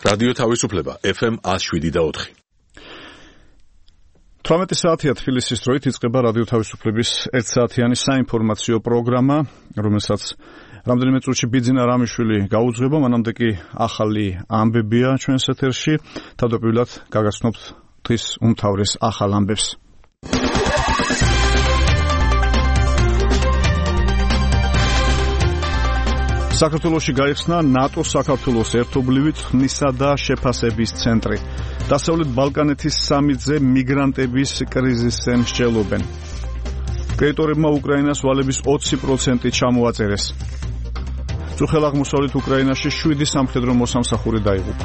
რადიო თავისუფლება FM 107.4. 18 საათია თბილისის დროით იწყება რადიო თავისუფლების 1 საათიანი საინფორმაციო პროგრამა, რომელსაც რამდენიმე წუთში ბიძინა რამიშვილი გაუძღვება, მანამდე კი ახალი ამბებია ჩვენს ეთერში. თავდაპირველად გაგაცნობთ დღის უმთავრეს ახალ ამბებს. საქართველოში გაიხსნა ნატო-საქართველოს ერთობლივი თხმისა და შეფასების ცენტრი. დასავლეთ ბალკანეთის სამიტზე მიგრანტების კრიზისზე მსჯელობენ. კრედიტორებმა უკრაინას ვალების 20% ჩამოაწერეს. წუხელ აღმოსავლეთ უკრაინაში 7 სამხედრო მოსამსახური დაიღუპა.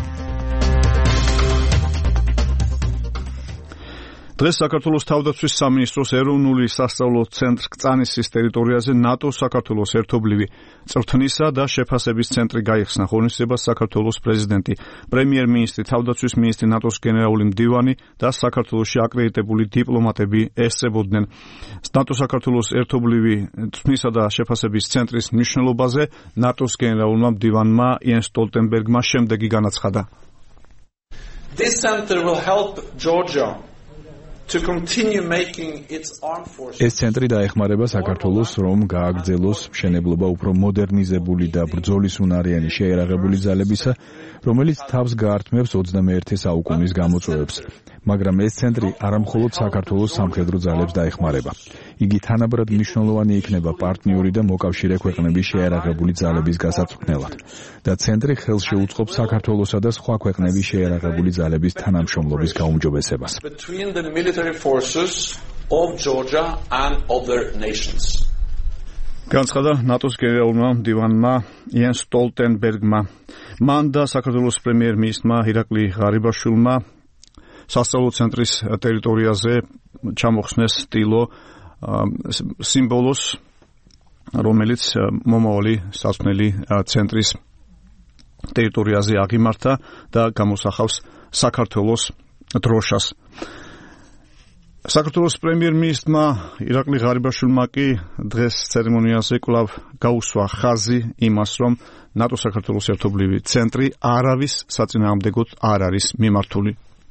დღეს საქართველოს თავდაცვის სამინისტროს ეროვნული სასწავლო ცენტრ კწანისის ტერიტორიაზე ნატო-საქართველოს ერთობლივი წვრთნისა და შეფასების ცენტრი გაიხსნა. ღონისძიებას საქართველოს პრეზიდენტი, პრემიერ-მინისტრი, თავდაცვის მინისტრი, ნატოს გენერალური მდივანი და საქართველოში აკრედიტებული დიპლომატები ესწრებოდნენ. ნატო-საქართველოს ერთობლივი წვრთნისა და შეფასების ცენტრის მნიშვნელობაზე ნატოს გენერალურმა მდივანმა იენს სტოლტენბერგმა შემდეგი განაცხადა. This center will help Georgia to continue making its armed forces. ეს ცენტრი დაეხმარება საქართველოს, რომ გააგრძელოს მშენებლობა უფრო მოდერნიზებული და ბრძოლისუნარიანი შეიარაღებული ძალებისა, რომელიც თავს გაართმევს 21 საუკუნის გამოწვევებს. მაგრამ ეს ცენტრი არამხოლოდ საქართველოს სამხედრო ძალებს დაეხმარება. იგი თანაბრად მნიშვნელოვანი იქნება პარტნიორი და მოკავშირე ქვეყნების შეიარაღებული ძალების გასაწვრთნელად და ცენტრი ხელს შეუწყობს საქართველოსა და სხვა ქვეყნების შეიარაღებული ძალების თანამშრომლობის გაუმჯობესებას. Between the military forces of Georgia and other nations. განცხადა ნატოს გენერალურმა მდივანმა იენს სტოლტენბერგმა. მან და საქართველოს პრემიერ-მინისტრმა ირაკლი ღარიბაშვილმა სასწავლო ცენტრის ტერიტორიაზე ჩამოხსნეს სტილო სიმბოლოს, რომელიც მომავალი სასწავლელი ცენტრის ტერიტორიაზე აღიმართა და გამოსახავს საქართველოს დროშას. საქართველოს პრემიერ-მინისტრმა ირაკლი ღარიბაშვილმა კი დღეს ცერემონიაზე კვლავ გაუსვა ხაზი იმას, რომ ნატო-საქართველოს ერთობლივი ცენტრი არავის საწინააღმდეგოდ არ არის მიმართული.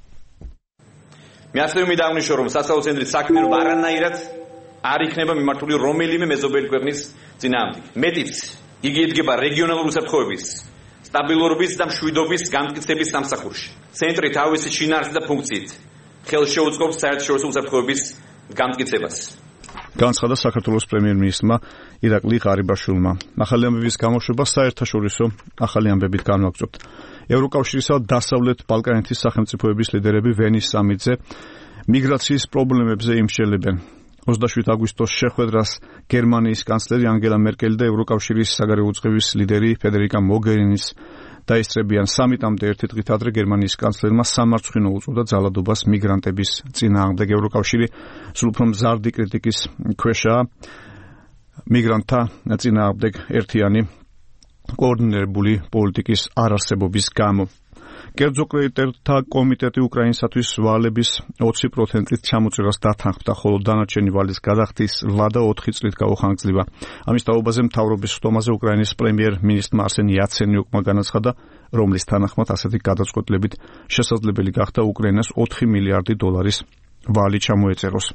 მე ასევე მიდაღვნიშნო, რომ სასწავლო ცენტრის საქმიანობა არანაირად არ იქნება მიმართული რომელიმე მეზობელი ქვეყნის წინააღმდეგ. მეტიც, იგი იდგება რეგიონალური უსაფრთხოების, სტაბილურობის და მშვიდობის განმტკიცების სამსახურში. ცენტრი თავისი შინაარსით და ფუნქციით ხელს შეუწყობს საერთაშორისო უსაფრთხოების განმტკიცებას. განცხადა საქართველოს პრემიერ-მინისტრმა ირაკლი ღარიბაშვილმა. ახალი ამბების გამოშვება საერთაშორისო ახალი ამბებით განვაგრძობთ. ევროკავშირისა და დასავლეთ ბალკანეთის სახელმწიფოების ლიდერები ვენის სამიტზე მიგრაციის პრობლემებზე იმსჯელებენ. 27 აგვისტოს შეხვედრას გერმანიის კანცლერი ანგელა მერკელი და ევროკავშირის საგარეო უწყების ლიდერი ფედერიკა მოგერინის დაესწრებიან. სამიტამდე ერთი დღით ადრე გერმანიის კანცლერმა სამარცხვინო უწოდა ძალადობას მიგრანტების წინააღმდეგ. ევროკავშირი სულ უფრო მზარდი კრიტიკის ქვეშაა მიგრანტთა წინააღმდეგ ერთიანი კოორდინირებული პოლიტიკის არარსებობის გამო. კერძო კრედიტორთა კომიტეტი უკრაინისათვის ვალების 20%-ით ჩამოწერას დათანხმდა, ხოლო დანარჩენი ვალის გადახდის ლადა 4 წლით გაუხანგრძლива. ამის თაობაზე მთავრობის ხდომაზე უკრაინის პრემიერ-მინისტრმა არსენ იაცენიუკმა განაცხადა, რომლის თანახმად ასეთი გადაწყვეტილებით შესაძლებელი გახდა უკრაინას 4 მილიარდი დოლარის ვალი ჩამოეწეროს.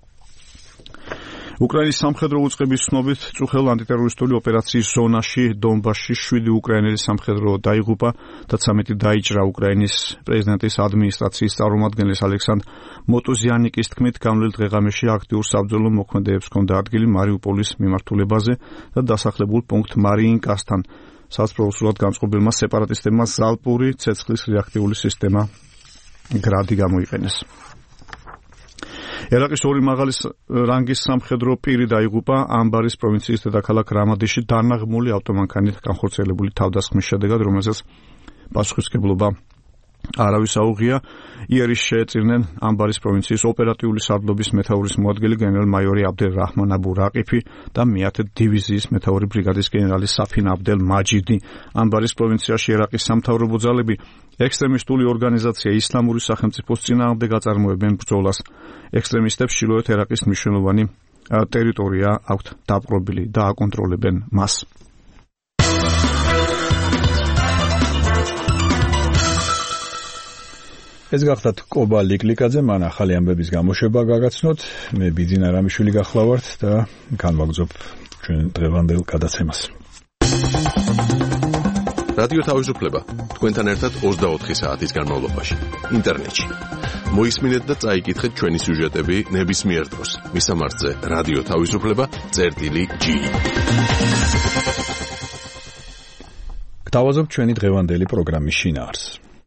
უკრაინის სამხედრო უწყების ცნობით წუხელ ანტიტერორისტული ოპერაციის ზონაში დონბასში 7 უკრაინელი სამხედრო დაიღუპა და 13 დაიჭრა. უკრაინის პრეზიდენტის ადმინისტრაციის წარმომადგენლის ალექსანდრ მოტუზიანიკის თქმით, განვლილ დღეღამეში აქტიურ საბრძოლო მოქმედებებს ჰქონდა ადგილი მარიუპოლის მიმართულებაზე და დასახლებულ პუნქტ მარიინკასთან, სადაც პროფესიულად განწყობილმა სეპარატისტებმა ზალპური ცეცხლის რეაქტიული სისტემა გრადი გამოიყენეს. ერაყის ორი მაღალი რანგის სამხედრო პირი დაიღუპა ამბარის პროვინციის დედაქალაქ რამადიში დანაღმული ავტომანქანით განხორციელებული თავდასხმის შედეგად, რომელსაც პასუხისმგებლობა არავის აუღია. იერიშ შეეწირნენ ამბარის პროვინციის ოპერატიული სარდლობის მეთაურის მოადგილე გენერალ-მაიორი აბდელ რაჰმან აბუ რაყიფი და მეათე დივიზიის მეთაური ბრიგადის გენერალი საფინ აბდელ მაჯიდი. ამბარის პროვინციაში ერაყის სამთავრობო ძალები ექსტრემისტული ორგანიზაცია ისლამური სახელმწიფოს წინააღმდეგ აწარმოებენ ბრძოლას. ექსტრემისტებს ჩრდილოეთ ერაყის მნიშვნელოვანი ტერიტორია აქვთ დაპყრობილი და აკონტროლებენ მას. ეს გახდათ კობა ლიკლიკაძე, მან ახალი ამბების გამოშვება გაგაცნოთ. მე ბიძინა რამიშვილი გახლავართ და განვაგრძობ ჩვენ დღევანდელ გადაცემას. რადიო თავისუფლება თქვენთან ერთად 24 საათის განმავლობაში ინტერნეტში. მოისმინეთ და წაიკითხეთ ჩვენი სიუჟეტები ნებისმიერ დროს. მისამართზე რადიო თავისუფლება.gi. გთავაზობ ჩვენი დღევანდელი პროგრამის შინაარსს.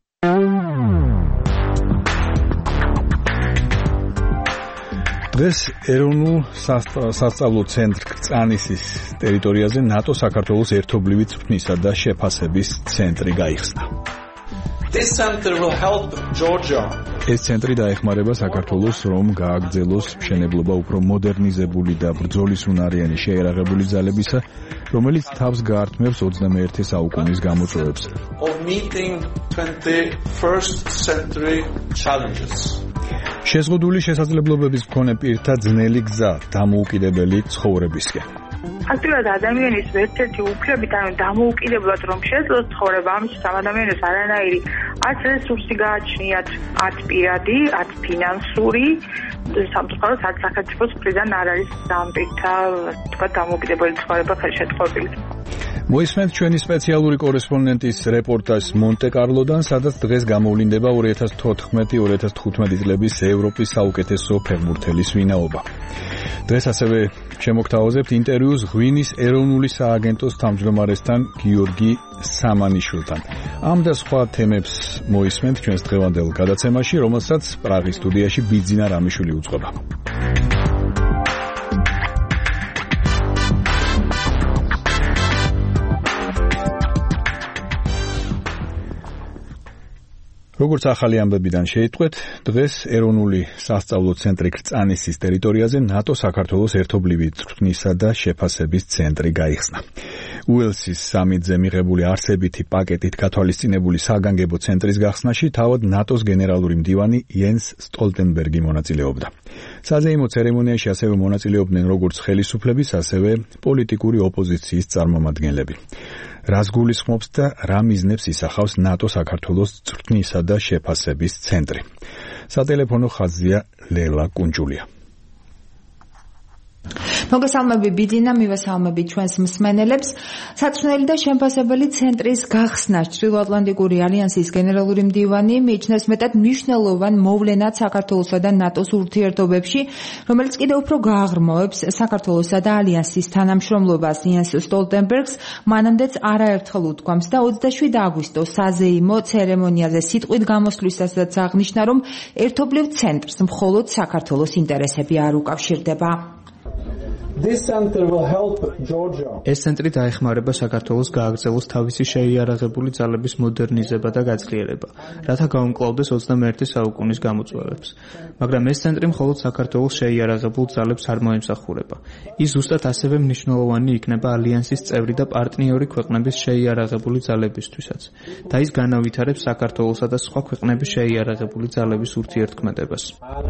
დღეს ეროვნულ სასწავლო ცენტრ კრწანისის ტერიტორიაზე ნატო საქართველოს ერთობლივი წვრთნისა და შეფასების ცენტრი გაიხსნა. This center will help Georgia. ეს ცენტრი დაეხმარება საქართველოს, რომ გააგრძელოს მშენებლობა უფრო მოდერნიზებული და ბრძოლისუნარიანი შეიარაღებული ძალებისა, რომელიც თავს გაართმევს 21 საუკუნის გამოწვევებს. Of meeting 21st century challenges. შეზღუდული შესაძლებლობების მქონე პირთა ძნელი გზა დამოუკიდებელი ცხოვრებისკენ. ფაქტობრივად ადამიანის ერთ-ერთი უფლებით, ანუ დამოუკიდებლად რომ შეძლოს ცხოვრება, ამისთვის ამ ადამიანებს არანაირი არც რესურსი გააჩნიათ, არც პირადი, არც ფინანსური, სამწუხაროდ არც სახელმწიფოს მხრიდან არ არის დამტკიცა, თქვა დამოუკიდებელი ცხოვრება ხელშეწყობილი. მოისმენთ ჩვენი სპეციალური კორესპონდენტის რეპორტაჟს მონტე-კარლოდან, სადაც დღეს გამოვლინდება 2014-2015 წლების ევროპის საუკეთესო ფეხბურთელის ვინაობა. დღეს ასევე შემოგთავაზებთ ინტერვიუს ღვინის ეროვნული სააგენტოს თავმჯდომარესთან გიორგი სამანიშვილთან. ამ და სხვა თემებს მოისმენთ ჩვენს დღევანდელ გადაცემაში, რომელსაც პრაღის სტუდიაში ბიძინა რამიშვილი უძღვება. როგორც ახალი ამბებიდან შეიტყვეთ, დღეს ეროვნული სასწავლო ცენტრი კრწანისის ტერიტორიაზე ნატო საქართველოს ერთობლივი წვრთნისა და შეფასების ცენტრი გაიხსნა. უელსის სამიტზე მიღებული არსებითი პაკეტით გათვალისწინებული საგანგებო ცენტრის გახსნაში თავად ნატოს გენერალური მდივანი იენს სტოლტენბერგი მონაწილეობდა. საზეიმო ცერემონიაში ასევე მონაწილეობდნენ როგორც ხელისუფლების, ასევე პოლიტიკური ოპოზიციის წარმომადგენლები. რას გულისხმობს და რა მიზნებს ისახავს ნატო საქართველოს წვრთნისა და შეფასების ცენტრი. სატელეფონო ხაზია ლელა კუნჯულია. მოგესალმები ბიძინა, მივესალმები ჩვენს მსმენელებს. საწვრთნელი და შემფასებელი ცენტრის გახსნა ჩრდილოატლანტიკური ალიანსის გენერალური მდივანი მიიჩნევს მეტად მნიშვნელოვან მოვლენად საქართველოსა და ნატოს ურთიერთობებში, რომელიც კიდევ უფრო გააღრმავებს საქართველოსა და ალიანსის თანამშრომლობას. იენს სტოლტენბერგს მანამდეც არაერთხელ უთქვამს და 27 აგვისტოს საზეიმო ცერემონიაზე სიტყვით გამოსვლისასაც აღნიშნა, რომ ერთობლივ ცენტრს მხოლოდ საქართველოს ინტერესები არ უკავშირდება. ეს ცენტრი დაეხმარება საქართველოს გააგრძელოს თავისი შეიარაღებული ძალების მოდერნიზება და გაძლიერება, რათა გაუმკლავდეს 21 საუკუნის გამოწვევებს. მაგრამ ეს ცენტრი მხოლოდ საქართველოს შეიარაღებულ ძალებს არ მოემსახურება. ის ზუსტად ასევე მნიშვნელოვანი იქნება ალიანსის წევრი და პარტნიორი ქვეყნების შეიარაღებული ძალებისთვისაც და ის განავითარებს საქართველოსა და სხვა ქვეყნების შეიარაღებული ძალების ურთიერთქმედებას.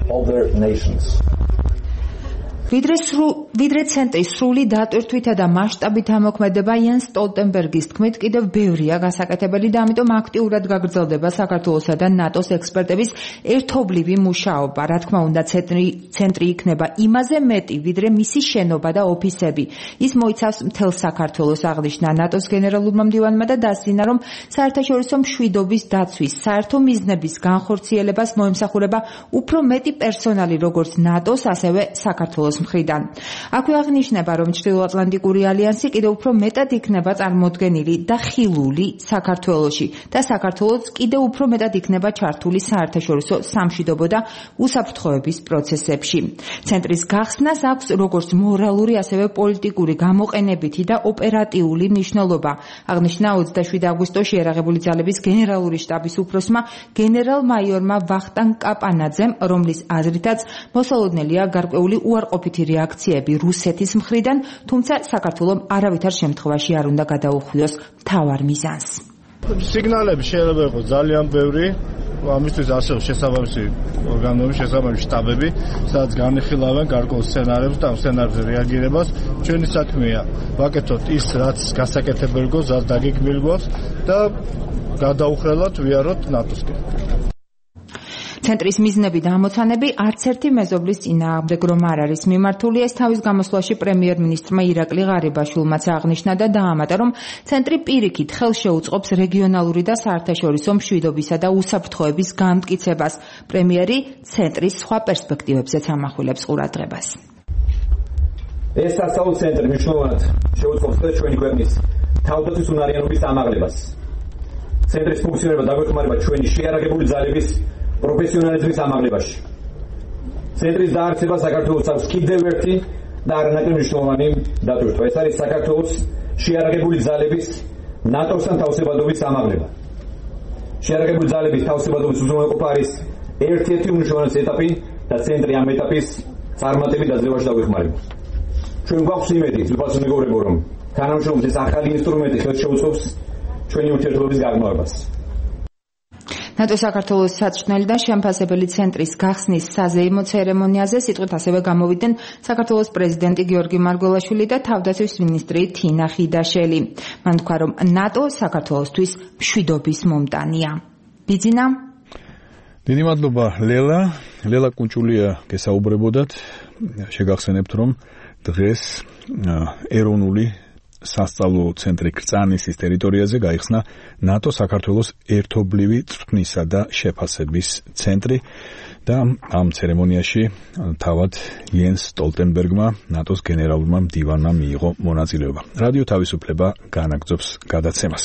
ვიდრე ცენტრის სრული დატვირთვითა და მასშტაბით ამოქმედება იენს სტოლტენბერგის თქმით კიდევ ბევრია გასაკეთებელი და ამიტომ აქტიურად გაგრძელდება საქართველოსა და ნატოს ექსპერტების ერთობლივი მუშაობა. რა თქმა უნდა, ცენტრი იქნება იმაზე მეტი, ვიდრე მისი შენობა და ოფისები. ის მოიცავს მთელ საქართველოს, აღნიშნა ნატოს გენერალურმა მდივანმა და დასძინა, რომ საერთაშორისო მშვიდობის დაცვის, საერთო მიზნების განხორციელებას მოემსახურება უფრო მეტი პერსონალი როგორც ნატოს, ასევე საქართველოს მხრიდან. აქვე აღნიშნება, რომ ჩრდილოატლანტიკური ალიანსი კიდევ უფრო მეტად იქნება წარმოდგენილი და ხილული საქართველოში და საქართველოს კიდევ უფრო მეტად იქნება ჩართული საერთაშორისო სამშვიდობო და უსაფრთხოების პროცესებში. ცენტრის გახსნას აქვს როგორც მორალური, ასევე პოლიტიკური გამოყენებითი და ოპერატიული მნიშვნელობა. აღნიშნა 27 აგვისტოში ერაღებული ძალების გენერალური შტაბის უფროსმა გენერალ-მაიორმა ვახტანგ კაპანაძემ, რომლის აზრითაც მოსალოდნელია გარკვეული უარყოფითი რეაქციები რუსეთის მხრიდან, თუმცა საქართველომ არავითარ შემთხვევაში არ უნდა გადაუხვიოს მთავარ მიზანს. სიგნალები შეიძლება იყოს ძალიან ბევრი, ამისთვის ასევე შესაბამისი ორგანოები, შესაბამისი შტაბები, სადაც განიხილავენ გარკვეულ სცენარებს და ამ სცენარებზე რეაგირებას. ჩვენი საქმეა ვაკეთოთ ის, რაც გასაკეთებელი გვაქვს, რაც დაგეგმილი გვაქვს და გადაუხრელად ვიაროთ ნატოსკენ. ცენტრის მიზნები და ამოცანები არც ერთი მეზობლის წინააღმდეგ რომ არ არის მიმართული, ეს თავის გამოსვლაში პრემიერ-მინისტრმა ირაკლი ღარიბაშვილმაც აღნიშნა და დაამატა, რომ ცენტრი პირიქით ხელს შეუწყობს რეგიონალური და საერთაშორისო მშვიდობისა და უსაფრთხოების გამტკიცებას. პრემიერი ცენტრის სხვა პერსპექტივებზეც ამახვილებს ყურადღებას. ეს სასწავლო ცენტრი მნიშვნელოვნად შეუწყობს ჩვენი ქვეყნის თავდაცვის უნარიანობის ამაღლებას. ცენტრის ფუნქციონირება დაგვეხმარება ჩვენი შეიარაღებული ძალების პროფესიონალიზმის ამაღლებაში. ცენტრის დაარსება საქართველოს აქვს კიდევ ერთი და არანაკლებ მნიშვნელოვანი დატვირთვა. ეს არის საქართველოს შეიარაღებული ძალების ნატოსთან თავსებადობის ამაღლება. შეიარაღებული ძალების თავსებადობის უზრუნველყოფა არის ერთ-ერთი უმნიშვნელოვანესი ეტაპი და ცენტრი ამ ეტაპის წარმატებით დაძლევაში დაგვეხმარება. ჩვენ გვაქვს იმედი, თვითონ მეგობრებო, რომ თანამშრომლობის ეს ახალი ინსტრუმენტი ხელს შეუწყობს ჩვენი ურთიერთობების გაღრმავებას. ნატო საქართველოს საჭმელი და შემფასებელი ცენტრის გახსნის საზეიმო ცერემონიაზე სიტყვით ასევე გამოვიდნენ საქართველოს პრეზიდენტი გიორგი მარგველაშვილი და თავდაცვის მინისტრი თინა ხიდაშელი. მან თქვა, რომ ნატო საქართველოსთვის მშვიდობის მომტანია. ბიძინა. დიდი მადლობა ლელა. ლელა კუნჭულია გესაუბრებოდათ. შეგახსენებთ, რომ დღეს ეროვნული სასწავლო ცენტრი კრწანისის ტერიტორიაზე გაიხსნა ნატო საქართველოს ერთობლივი წვრთნისა და შეფასების ცენტრი და ამ ცერემონიაში თავად იენს სტოლტენბერგმა ნატოს გენერალურმა მდივანმა მიიღო მონაწილეობა. რადიო თავისუფლება განაგრძობს გადაცემას.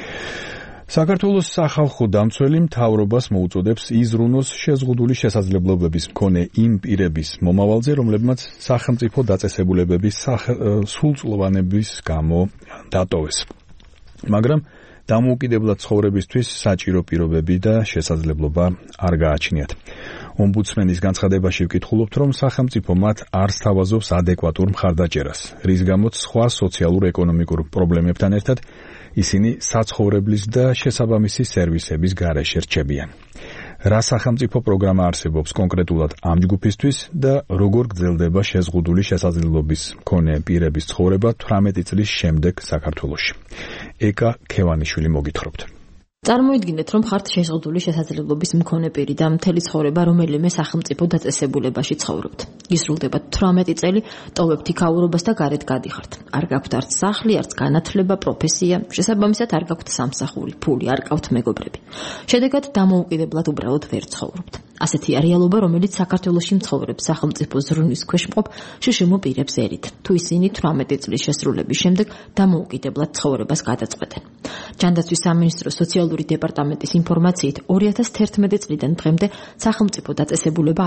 საქართველოს სახალხო დამცველი მთავრობას მოუწოდებს იზრუნოს შეზღუდული შესაძლებლობების მქონე იმ პირების მომავალზე, რომლებმაც სახელმწიფო დაწესებულებების სრულწლოვანების გამო დატოვეს. მაგრამ დამოუკიდებლად ცხოვრებისთვის საჭირო პირობები და შესაძლებლობა არ გააჩნიათ. ომბუდსმენის განცხადებაში ვკითხულობთ, რომ სახელმწიფო მათ არ სთავაზობს ადეკვატურ მხარდაჭერას, რის გამოც სხვა სოციალურ-ეკონომიკურ პრობლემებთან ერთად ისინი საცხოვრებლის და შესაბამისი სერვისების გარეშე რჩებიან. რა სახელმწიფო პროგრამა არსებობს კონკრეტულად ამ ჯგუფისთვის და როგორ გრძელდება შეზღუდული შესაძლებლობის მქონე პირების ცხოვრება 18 წლის შემდეგ საქართველოში. ეკა ქევანიშვილი მოგითხრობთ. წარმოიდგინეთ, რომ ხართ შეზღუდული შესაძლებლობის მქონე პირი და მთელი ცხოვრება რომელიმე სახელმწიფო დაწესებულებაში ცხოვრობთ. გისრულდება 18 წელი, ტოვებთ იქაურობას და გარეთ გადიხართ. არ გაქვთ არც სახლი, არც განათლება, პროფესია, შესაბამისად არ გაქვთ სამსახური, ფული, არ გაქვთ მეგობრები. შედეგად დამოუკიდებლად უბრალოდ ვერ ცხოვრობთ. ასეთია რეალობა, რომელიც საქართველოში მცხოვრებს სახელმწიფო ზრუნვის ქვეშ მყოფ შშმ პირებს ერით, თუ ისინი 18 წლის შესრულების შემდეგ დამოუკიდებლად ცხოვრებას გადაწყვეტენ. ჯანდაცვის სამინისტროს სოციალური დეპარტამენტის ინფორმაციით 2011 წლიდან დღემდე სახელმწიფო დაწესებულება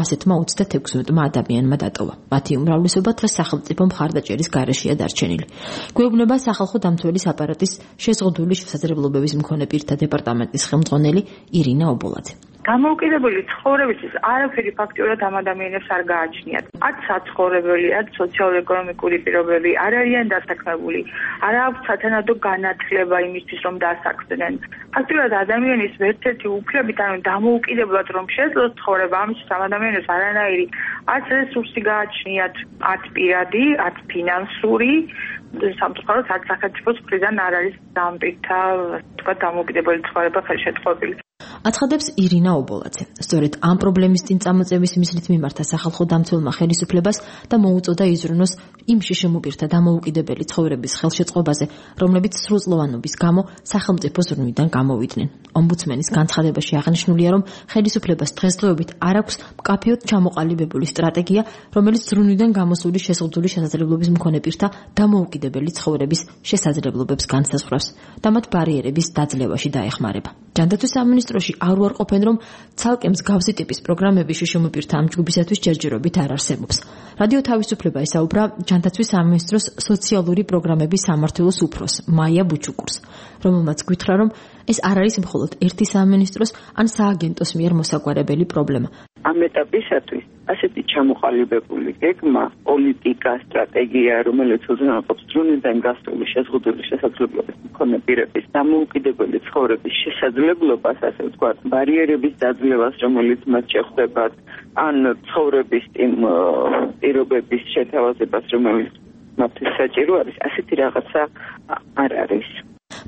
126 ადამიანმა დატოვა. მათი უმრავლესობა დღეს სახელმწიფო მხარდაჭერის გარეშეა დარჩენილი. გვეუბნება სახალხო დამცველის აპარატის შეზღუდული შესაძლებლობების მქონე პირთა დეპარტამენტის ხელმძღვანელი ირინა ობოლაძე. დამოუკიდებელი ცხოვრებისთვის არაფერი ფაქტიურად ამ ადამიანებს არ გააჩნიათ. არც საცხოვრებელი, არც სოციალურ-ეკონომიკური პირობები არ არიან დასაქმებული, არ აქვს სათანადო განათლება იმისთვის, რომ დაასაქმდნენ. ფაქტიურად ადამიანის ერთ-ერთი უფლებით, ანუ დამოუკიდებლად რომ შეძლოს ცხოვრება, ამისთვის ამ ადამიანებს არანაირი არც რესურსი გააჩნიათ, არც პირადი, არც ფინანსური, სამწუხაროდ არც სახელმწიფოს მხრიდან არ არის ამ პირთა, თქვა, დამოუკიდებელი ცხოვრება ხელშეწყობილი. აცხადებს ირინა ობოლაძე. სწორედ ამ პრობლემის წინ წამოწევის მიზნით მიმართა სახალხო დამცველმა ხელისუფლებას და მოუწოდა იზრუნოს იმ შშმ პირთა დამოუკიდებელი ცხოვრების ხელშეწყობაზე, რომლებიც სრულწლოვანობის გამო სახელმწიფო ზრუნვიდან გამოვიდნენ. ომბუდსმენის განცხადებაში აღნიშნულია, რომ ხელისუფლებას დღესდღეობით არ აქვს მკაფიოდ ჩამოყალიბებული სტრატეგია, რომელიც ზრუნვიდან გამოსული შეზღუდული შესაძლებლობის მქონე პირთა დამოუკიდებელი ცხოვრების შესაძლებლობებს განსაზღვრავს და მათ ბარიერების დაძლევაში დაეხმარება. ჯანდაცვის სამინისტროში არ უარყოფენ, რომ ცალკე მსგავსი ტიპის პროგრამები შშმ პირთა ამ ჯგუფისათვის ჯერჯერობით არ არსებობს. რადიო თავისუფლება ესაუბრა ჯანდაცვის სამინისტროს სოციალური პროგრამების სამმართველოს უფროს მაია ბუჩუკურს, რომელმაც გითხრა, რომ ეს არ არის მხოლოდ ერთი სამინისტროს ან სააგენტოს მიერ მოსაგვარებელი პრობლემა. ამ ეტაპისათვის ასეთი ჩამოყალიბებული გეგმა, პოლიტიკა, სტრატეგია, რომელიც უზრუნველყოფს ზრუნვიდან გასული შეზღუდული შესაძლებლობის მქონე პირების დამოუკიდებელი ცხოვრების შესაძლებლობას, ასე ვთქვათ, ბარიერების დაძლევას, რომელიც მათ შეხვდებათ, ან ცხოვრების იმ პირობების შეთავაზებას, რომელიც მათთვის საჭირო არის, ასეთი რაღაცა არ არის.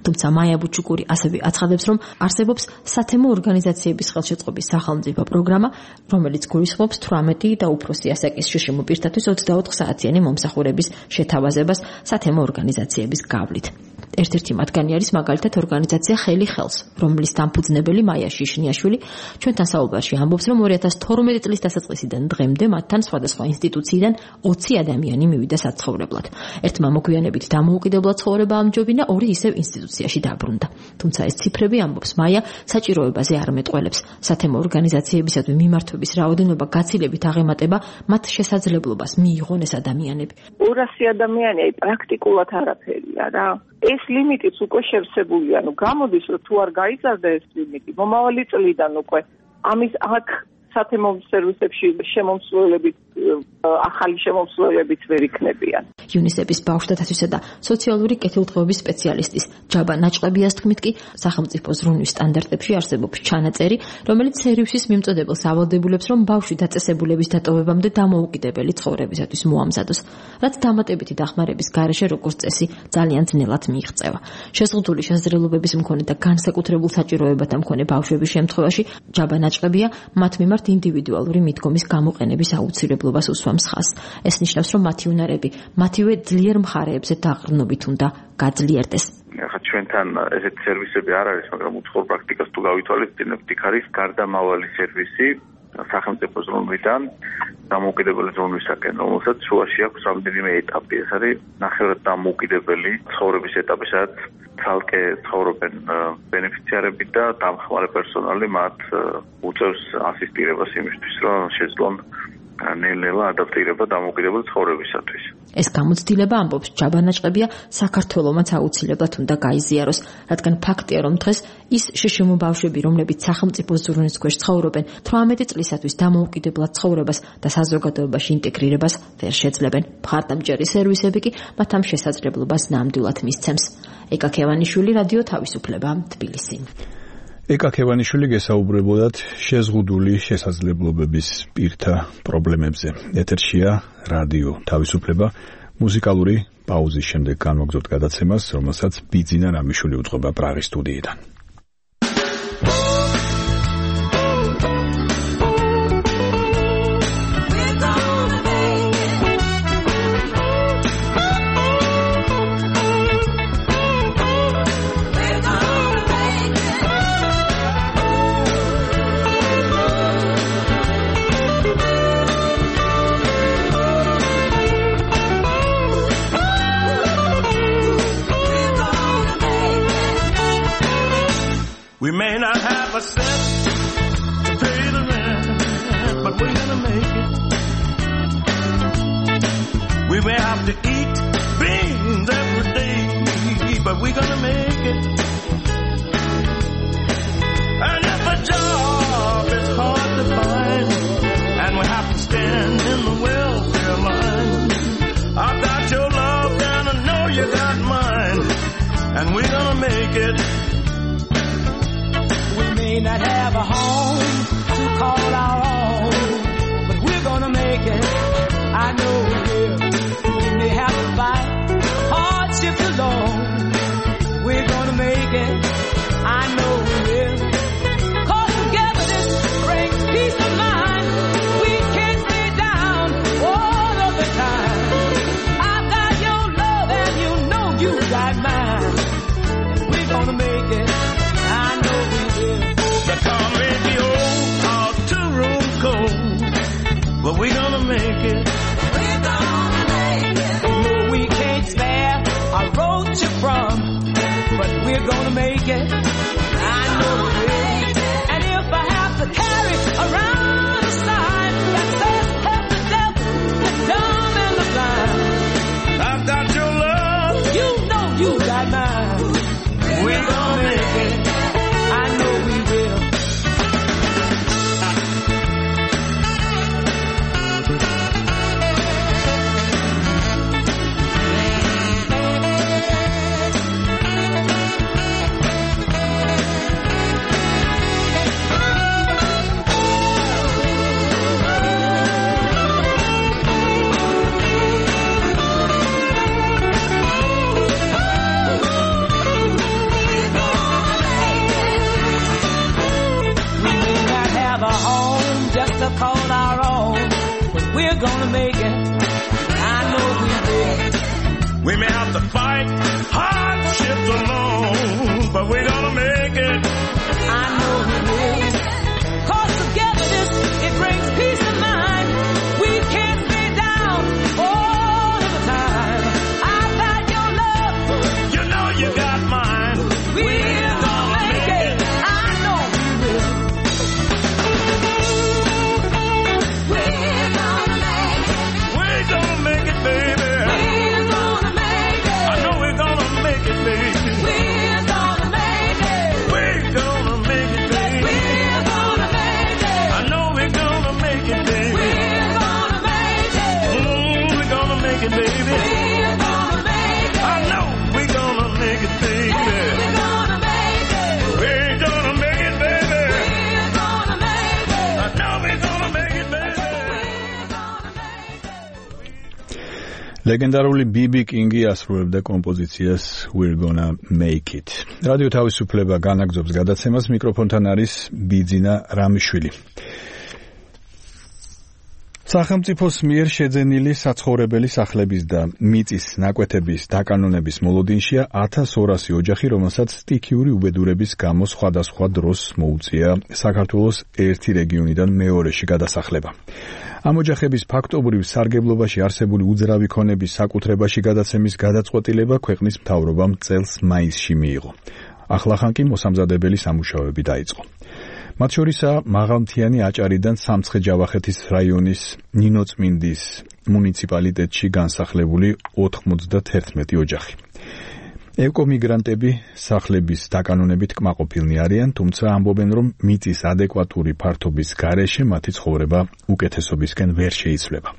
თუმცა მაია ბუჩუკური ასევე აცხადებს, რომ არსებობს სათემო ორგანიზაციების ხელშეწყობის სახელმწიფო პროგრამა, რომელიც გულისხმობს 18 და უფროსი ასაკის შშმ პირთათვის 24 საათიანი მომსახურების შეთავაზებას სათემო ორგანიზაციების გავლით. ერთ-ერთი მათგანი არის მაგალითად ორგანიზაცია ხელი ხელს, რომლის დამფუძნებელი მაია შიშნიაშვილი ჩვენთან საუბარში ამბობს, რომ 2012 წლის დასაწყისიდან დღემდე მათთან სხვადასხვა ინსტიტუციიდან 20 ადამიანი მივიდა საცხოვრებლად. ერთმა მოგვიანებით დამოუკიდებლად ცხოვრება ამჯობინა, ორი ისევ ინსტიტუციაში დაბრუნდა. თუმცა ეს ციფრები, ამბობს მაია, საჭიროებაზე არ მეტყველებს. სათემო ორგანიზაციებისადმი მიმართვების რაოდენობა გაცილებით აღემატება მათ შესაძლებლობას მიიღონ ეს ადამიანები. 200 ადამიანი პრაქტიკულად არაფერია რა. ეს ლიმიტიც უკვე შევსებულია, გამოდის რომ თუ არ გაიზარდა ეს ლიმიტი, მომავალი წლიდან უკვე ამის აქ სათემო სერვისებში ახალი შემომსვლელებიც ვერ იქნებიან. იუნისეფის ბავშვთა დაცვისა და სოციალური კეთილდღეობის სპეციალისტის ჯაბა ნაჭყებიას თქმით კი, სახელმწიფო ზრუნვის სტანდარტებში არსებობს ჩანაწერი, რომელიც სერვისის მიმწოდებელს ავალდებულებს, რომ ბავშვი დაწესებულების დატოვებამდე დამოუკიდებელი ცხოვრებისათვის მოამზადოს, რაც დამატებითი დახმარების გარეშე როგორც წესი ძალიან ძნელად მიიღწევა. შეზღუდული შესაძლებლობების მქონე და განსაკუთრებულ საჭიროებათა მქონე ბავშვების შემთხვევაში ჯაბა ნაჭყებია მათ მიმართ ინდივიდუალური მიდგომის გამოყენების აუცილებლობას უსვამს ხაზს. ეს ნიშნავს, რომ მათი უნარები მათივე ძლიერ მხარეებზე დაყრდნობით უნდა გაძლიერდეს. ახლა ჩვენთან ესეთი სერვისები არ არის, მაგრამ უცხოურ პრაქტიკას თუ გავითვალისწინებთ, იქ არის გარდამავალი სერვისი სახელმწიფო ზრუნვიდან დამოუკიდებელი ზრუნვისაკენ, რომელსაც შუაში აქვს რამდენიმე ეტაპი. ეს არის ნახევრად დამოუკიდებელი ცხოვრების ეტაპი, სადაც ცალკე ცხოვრობენ ბენეფიციარები და დამხმარე პერსონალი მათ უწევს ასისტირებას იმისთვის, რომ შეძლონ ნელ-ნელა ადაპტირება დამოუკიდებელი ცხოვრებისათვის. ეს გამოცდილება, ამბობს ჯაბა ნაჭყებია, საქართველომაც აუცილებლად უნდა გაიზიაროს, რადგან ფაქტია, რომ დღეს ის შშმ ბავშვები, რომლებიც სახელმწიფო ზრუნვის ქვეშ ცხოვრობენ, 18 წლისათვის დამოუკიდებლად ცხოვრებას და საზოგადოებაში ინტეგრირებას ვერ შეძლებენ. მხარდამჭერი სერვისები კი მათ ამ შესაძლებლობას ნამდვილად მისცემს. ეკა ქევანიშვილი, რადიო თავისუფლება, თბილისი. ეკა ქევანიშვილი გესაუბრებოდათ შეზღუდული შესაძლებლობების პირთა პრობლემებზე. ეთერშია რადიო თავისუფლება. მუსიკალური პაუზის შემდეგ განვაგრძობთ გადაცემას, რომელსაც ბიძინა რამიშვილი უძღვება პრაღის სტუდიიდან. We may not have a cent to pay the rent, but we're gonna make it. We may have to eat beans every day, but we're gonna make it. And if a job is hard to find, and we have to stand in the welfare line, I've got your love and I know you got mine, and we're gonna make it. May not have a home to call our own, but we're gonna make it. I know we will. We may have to fight hardships alone. We're gonna make it. I know we will. 'Cause togetherness brings peace of mind. We can't stay down all of the time. I've got your love and you know you got mine. And we're gonna make it. I know we will. The car may be old or 2-room cold, but we're gonna make it. We're gonna make it. No, we can't spare a road to from, but we're gonna make it. I know we will. And if I have to carry around a sign that says help the deaf, the dumb and the blind, I've got your love. You know you got mine. We're gonna make it. I know we will. may have to fight hardships alone, but we're gonna make it. I know we will. 'Cause togetherness, it brings peace of mind. We can't stay down all of the time. I've got your love, you know you got mine. We're gonna make it. I know we will. We're gonna make it. We're gonna make it, baby. We're gonna make it. I know we're gonna make it, baby. We're gonna make it. We're gonna make it, baby. We're gonna make it. I know we're gonna make it, baby. We're gonna make it. We're gonna make it, baby. We're gonna make it. I know we're gonna make it, baby. We're gonna make it. We're gonna make it, baby. We're gonna make it. I know we're gonna make it, baby. ლეგენდარული BB King-ი ასრულებდა კომპოზიციას We're Gonna Make It. რადიო თავისუფლება განაგრძობს გადაცემას, მიკროფონთან არის ბიძინა რამიშვილი. სახელმწიფოს მიერ შეძენილი საცხოვრებელი სახლების და მიწის ნაკვეთების დაკანონების მოლოდინშია 1200 ოჯახი, რომელსაც სტიქიური უბედურების გამო სხვადასხვა დროს მოუწია საქართველოს ერთი რეგიონიდან მეორეში გადასახლება. ამ ოჯახების ფაქტობრივ სარგებლობაში არსებული უძრავი ქონების საკუთრებაში გადაცემის გადაწყვეტილება ქვეყნის მთავრობამ წელს მაისში მიიღო. ახლახან კი მოსამზადებელი სამუშაოები დაიწყო. მათ შორისაა მაღალმთიანი აჭარიდან სამცხე-ჯავახეთის რაიონის ნინოწმინდის მუნიციპალიტეტში განსახლებული 91 ოჯახი. ეკომიგრანტები სახლების დაკანონებით კმაყოფილნი არიან, თუმცა ამბობენ, რომ მიწის ადეკვატური ფართობის გარეშე მათი ცხოვრება უკეთესობისკენ ვერ შეიცვლება.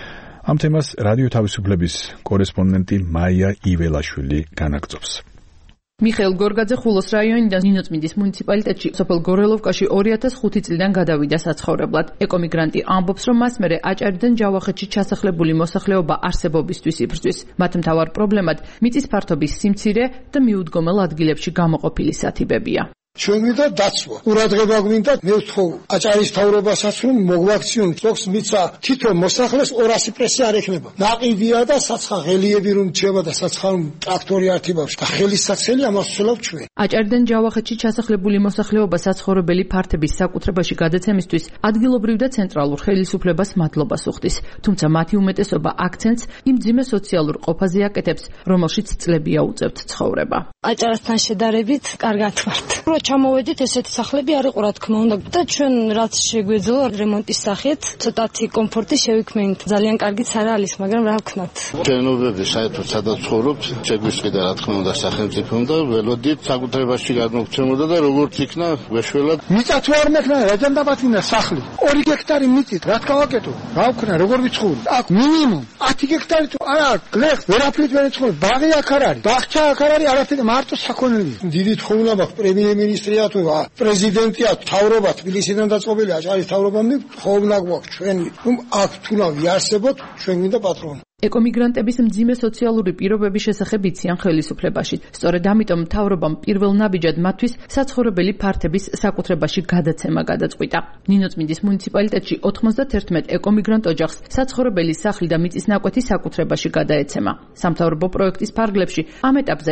ამ თემას რადიო თავისუფლების კორესპონდენტი მაია იველაშვილი განაგრძობს. მიხეილ გორგაძე ხულოს რაიონიდან ნინოწმინდის მუნიციპალიტეტში სოფელ გორელოვკაში 2005 წლიდან გადავიდა საცხოვრებლად. ეკომიგრანტი ამბობს, რომ მას მერე აჭარიდან ჯავახეთში ჩასახლებული მოსახლეობა არსებობისთვის იბრძვის. მათ მთავარ პრობლემად მიწის ფართობის სიმცირე და მიუდგომელ ადგილებში გამოყოფილი სათიბებია. ჩვენ გვინდა დაცვა. ყურადღება გვინდა, მე ვთხოვ აჭარის მთავრობასაც, რომ მოგვაქციონ ზოგს მიწა თითო მოსახლეს 200 პრესი არ ექნება. ნაყიდია და საცხაღელიები რომ ჩება და საცხარ ტრაქტორი ართიბავს და ხელისსაცელი ამას ვცვლავ ჩვენ. აჭარიდან ჯავახეთში ჩასახლებული მოსახლეობა საცხოვრებელი ფართების საკუთრებაში გადაცემისთვის ადგილობრივ და ცენტრალურ ხელისუფლებას მადლობას უხდის. თუმცა მათი უმეტესობა აქცენტს იმ ძიმე სოციალურ ყოფაზე აკეთებს, რომელშიც წლებია უწევთ ცხოვრება. აჭარასთან შედარებით კარგად ვართ. ჩამოვედით ესეთი სახლები არ იყო რა თქმა უნდა და ჩვენ რაც შეგვეძლო რემონტის სახით ცოტათი კომფორტი შევიქმნით. ძალიან კარგიც არ არის, მაგრამ რა ვქნათ. ჩვენობები საერთოდ სადაც ცხოვრობთ, შეგვისყიდა რა თქმა უნდა სახელმწიფომ და ველოდით საკუთრებაში გადმოგცემოდა და როგორც იქნა გვეშველად. მიწა თუ არ მექნა, რადგან დაბათინა სახლი. 2 ჰექტარი მიწით, რა გავაკეთო? რა ვქნა, როგორ ვიცხოვრი? აქ მინიმუმ 10 ჰექტარი თუ არა, გლეხ ვერაფრით ვერ იცხოვრი. ბაღი აქ არ არის, ბაღჩა აქ არ არის, არაფერი მარტო საქონელი. დიდი თხოვნა მაქვს პრემიერ-მინისტრს პრეზიდენტია, თავრობა თბილისიდან დაწყობილი აჭარის თავრობამდე ხოვნა გვაქვს ჩვენი, რომ აქ თუნა ვიარსებოთ, ჩვენ გვინდა პატრონი. ეკომიგრანტების მძიმე სოციალური პირობების შესახებ იციან ხელისუფლებაში. სწორედ ამიტომ მთავრობამ პირველ ნაბიჯად მათთვის საცხოვრებელი ფართების საკუთრებაში გადაცემა გადაწყვიტა. ნინოწმინდის მუნიციპალიტეტში 91 ეკომიგრანტ ოჯახს საცხოვრებელი სახლი და მიწის ნაკვეთი საკუთრებაში გადაეცემა. სამთავრობო პროექტის ფარგლებში ამ ეტაპზე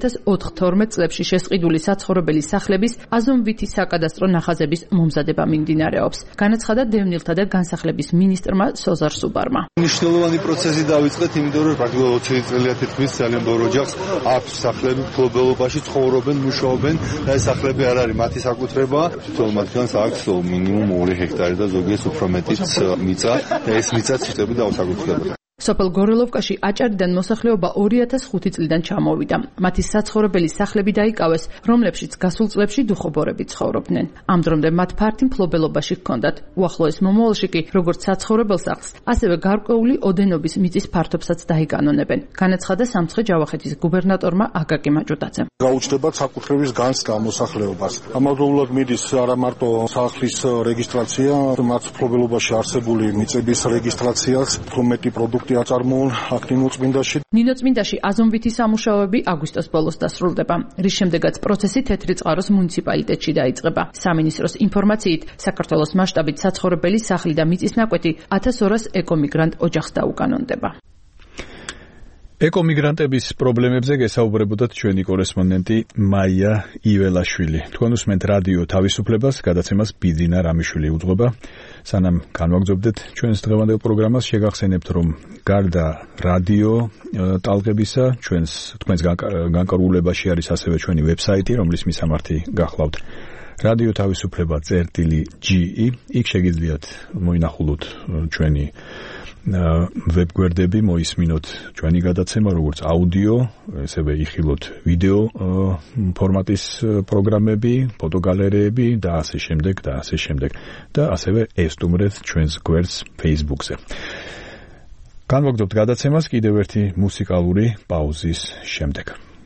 2012 წლებში შესყიდული საცხოვრებელი სახლების აზომვითი საკადასტრო ნახაზების მომზადება მიმდინარეობს. განაცხადა დევნილთა და განსახლების მინისტრმა სოზარ სუბარმა. მნიშვნელოვანი პროცესი დავიწყეთ, იმიტომ რომ პრაქტიკულად 20 წელია თითქმის ძალიან ბევრ ოჯახს აქვს სახლები, მფლობელობაში ცხოვრობენ, მუშაობენ და ეს სახლები არ არის მათი საკუთრება. თითოეულ მათგანს აქვს მინიმუმ 2 ჰექტარი და ზოგიერთს უფრო მეტიც მიწა და ეს მიწაც იწევდა დაუსაკუთრებლად. სოფელ გორელოვკაში აჭარიდან მოსახლეობა 2005 წლიდან ჩამოვიდა. მათი საცხოვრებელი სახლები დაიკავეს, რომლებშიც გასულ წლებში დუხობორები ცხოვრობდნენ. ამ დრომდე მათ ფართი მფლობელობაში ჰქონდათ. უახლოეს მომავალში კი, როგორც საცხოვრებელ სახლს, ასევე გარკვეული ოდენობის მიწის ფართობსაც დაიკანონებენ. განაცხადა სამცხე-ჯავახეთის გუბერნატორმა აკაკი მაჭუტაძემ. გაუჩნდებათ საკუთრების განცდა მოსახლეობას. ამავდროულად მიდის არა მარტო სახლის რეგისტრაცია, მათ მფლობელობაში არსებული მიწების რეგისტრაციაც, უფრო პროდუქტი აწარმოონ აქ ნინოწმინდაში. ნინოწმინდაში აზომვითი სამუშაოები აგვისტოს ბოლოს დასრულდება, რის შემდეგაც პროცესი თეთრი წყაროს მუნიციპალიტეტში დაიწყება. სამინისტროს ინფორმაციით, საქართველოს მასშტაბით საცხოვრებელი სახლი და მიწის ნაკვეთი 1200 ეკომიგრანტ ოჯახს დაუკანონდება. ეკომიგრანტების პრობლემებზე გესაუბრებოდათ ჩვენი კორესპონდენტი მაია იველაშვილი. თქვენ უსმენთ რადიო თავისუფლებას, გადაცემას ბიძინა რამიშვილი უძღვება. სანამ განვაგრძობდეთ ჩვენს დღევანდელ პროგრამას, შეგახსენებთ, რომ გარდა რადიო ტალღებისა, თქვენს განკარგულებაში არის ასევე ჩვენი ვებსაიტი, რომლის მისამართი გახლავთ რადიო თავისუფლება.ge. იქ შეგიძლიათ მოინახულოთ ჩვენი ვებგვერდები, მოისმინოთ ჩვენი გადაცემა, როგორც აუდიო, ასევე იხილოთ ვიდეო ფორმატის პროგრამები, ფოტოგალერეები და ასე შემდეგ და ასე შემდეგ. და ასევე ესტუმრეთ ჩვენს გვერდს Facebook-ზე. განვაგრძობთ გადაცემას კიდევ ერთი მუსიკალური პაუზის შემდეგ.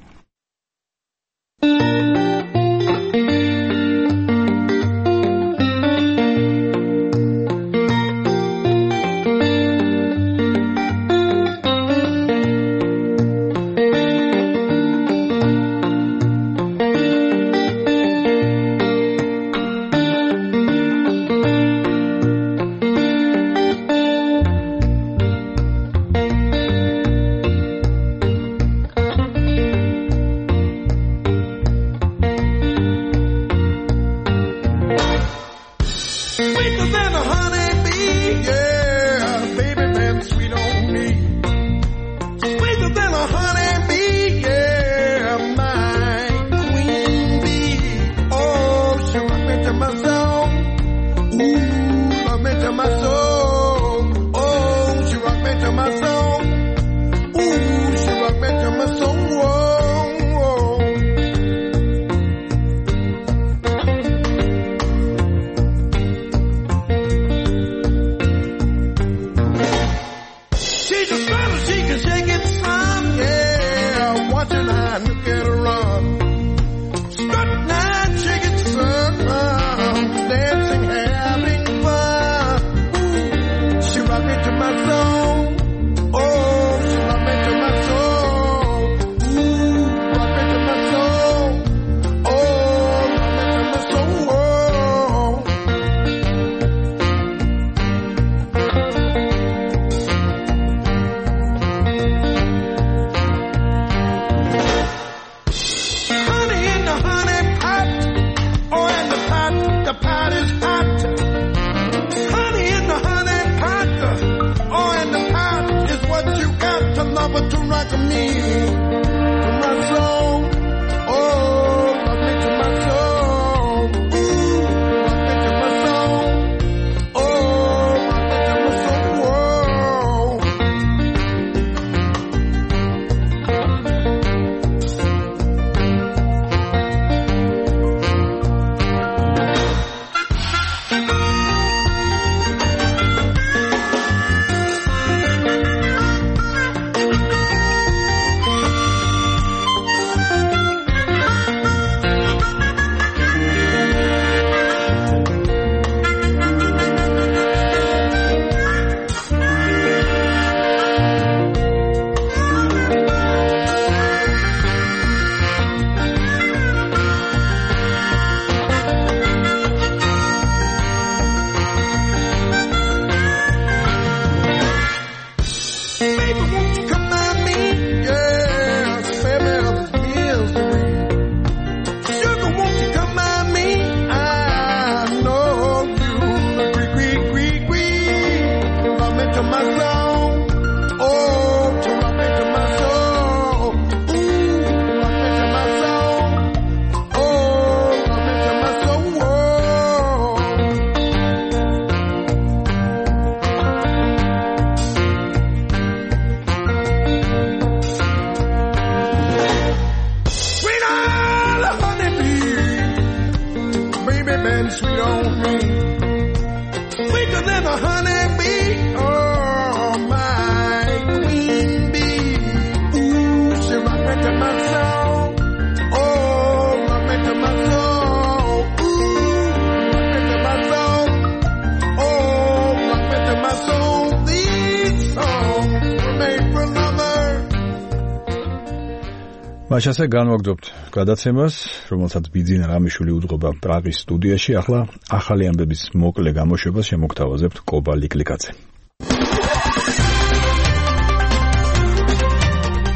მაშასე განვაგრძობთ გადაცემას, რომელსაც ბიძინა რამიშვილი უძღვება პრაღის სტუდიაში. ახლა ახალი ამბების მოკლე გამოშვებას შემოგთავაზებთ კობა ლიკლიკაძე.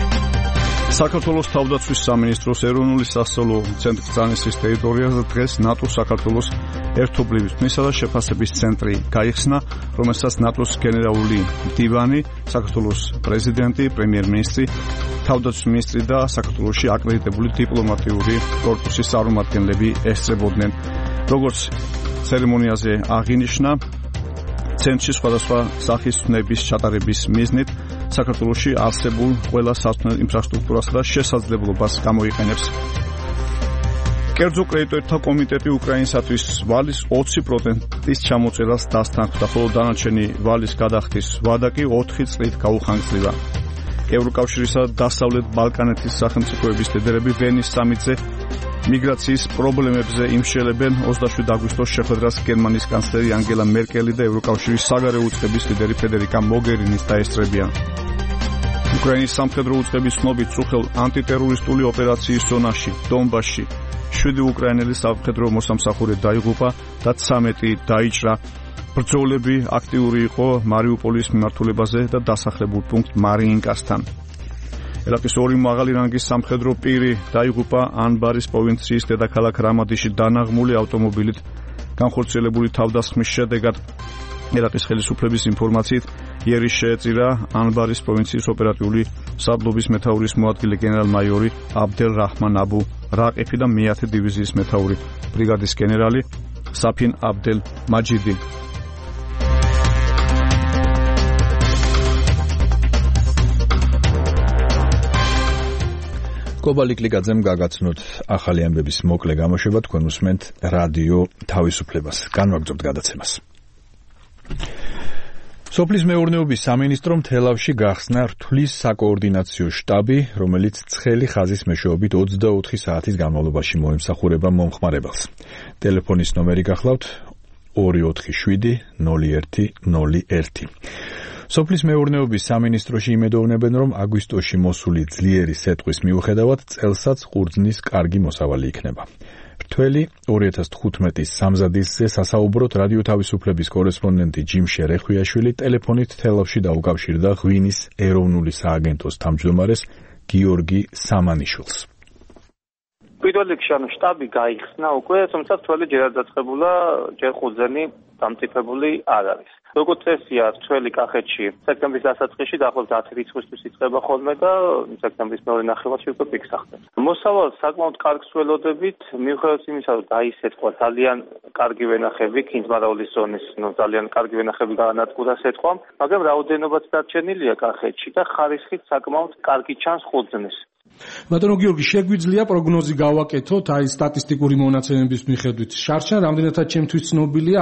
საქართველოს თავდაცვის სამინისტროს ეროვნული სასწავლო ცენტრის ძალისის ტერიტორიაზე დღეს ნატოს საქართველოს ერთობლივი თმისა და შეფასების ცენტრი გაიხსნა, რომელსაც ნატოს გენერალური მდივანი, საქართველოს პრეზიდენტი, პრემიერ-მინისტრი, თავდაცვის მინისტრი და საქართველოში აკრედიტებული დიპლომატიური კორპუსის წარმომადგენლები ესწრებოდნენ. როგორც ცერემონიაზე აღინიშნა, ცენტრში სხვადასხვა სახის ცნების ჩატარების მიზნით საქართველოში არსებულ ყველა სასწავლო ინფრასტრუქტურასა და შესაძლებლობას გამოიყენებს. კერძო კრედიტორთა კომიტეტი უკრაინისათვის ვალის 20%-ის ჩამოწერას დასთანხმდა, ხოლო დანარჩენი ვალის გადახდის ვადა კი 4 წლით გაუხანგრძლივდა. ევროკავშირისა და დასავლეთ ბალკანეთის სახელმწიფოების ლიდერები ვენის სამიტზე მიგრაციის პრობლემებზე იმშელებენ 27 აგვისტოს შეხვედრას გერმანიის კანცლერი ანგელა მერკელი და ევროკავშირის საგარეო უწყების ლიდერი ფედერიკა მოგერინის დაესწრებიან. უკრაინის სამხედრო უწყების ცნობით წუხელ ანტიტერორისტული ოპერაციის ზონაში, დონბასში 7 უკრაინელი სამხედრო მოსამსახურე დაიღუპა და 13 დაიჭრა. ბრძოლები აქტიური იყო მარიუპოლის მიმართულებაზე და დასახლებულ პუნქტ მარიინკასთან. ერაყის ორი მაღალი რანგის სამხედრო პირი დაიღუპა ანბარის პროვინციის დედაქალაქ რამადიში დანაღმული ავტომობილით. განხორციელებული თავდასხმის შედეგად ერაყის ხელისუფლების ინფორმაციით იერი შეეწირა ანბარის პროვინციის ოპერატიული საბლობის მეთაურის მოადგილე გენერალ-მაიორი აბდელ რაჰმან აბუ რაყიფი და მე-10 დივიზიის მეთაური ბრიგადის გენერალი საფინ აბდელ მაჯიდი. კობალი კლიკაძემ გაგაცნოთ ახალი ამბების მოკლე გამოშვება, თქვენ უსმენთ რადიო თავისუფლებას. განვაგრძობთ გადაცემას. სოფლის მეურნეობის სამინისტრომ თელავში გახსნა რთulis საკოორდინაციო შტაბი, რომელიც ცხელი ხაზის მეშვეობით 24 საათის განმავლობაში მოემსახურება მომხმარებელს. ტელეფონის ნომერი გახლავთ 247 01 01. სოფლის მეურნეობის სამინისტროში იმედოვნებენ, რომ აგვისტოში მოსული ძლიერი სეტყვის მიუხედავად წელსაც ყურძნის კარგი მოსავალი იქნება. რთველი 2015-ის სამზადისზე სასაუბროდ რადიო თავისუფლების კორესპონდენტი ჯიმ შერეხვიაშვილი ტელეფონით თელავში დაუკავშირდა ღვინის ეროვნული სააგენტოს თავმჯდომარეს გიორგი სამანიშვილს. პირველ რიგში შტაბი გაიხსნა უკვე, თუმცა რთველი ჯერ არ დაწყებულა, ჯერ ყურძენი დამტიფებული არ არის. როგორც წესია, რთველი კახეთში სექტემბრის დასაწყისში დაახლოებით 10 რიცხვისთვის იწყება ხოლმე და სექტემბრის მეორე ნახევარში უკვე პიკს ახდენს. მოსავალს საკმაოდ კარგს ველოდებით, მიუხედავად იმისა, რომ დაისეთქვა ძალიან კარგი ვენახები, ქინძმარაულის ზონის, ძალიან კარგი ვენახები გაანადგურა სეთქვამ, მაგრამ რაოდენობაც დარჩენილია კახეთში და ხარისხით საკმაოდ კარგი ჩანს ყურძნის. ბატონო გიორგი, შეგვიძლია პროგნოზი გავაკეთოთ აი სტატისტიკური მონაცემების მიხედვით. შარშან რამდენადაც ჩემთვის ცნობილია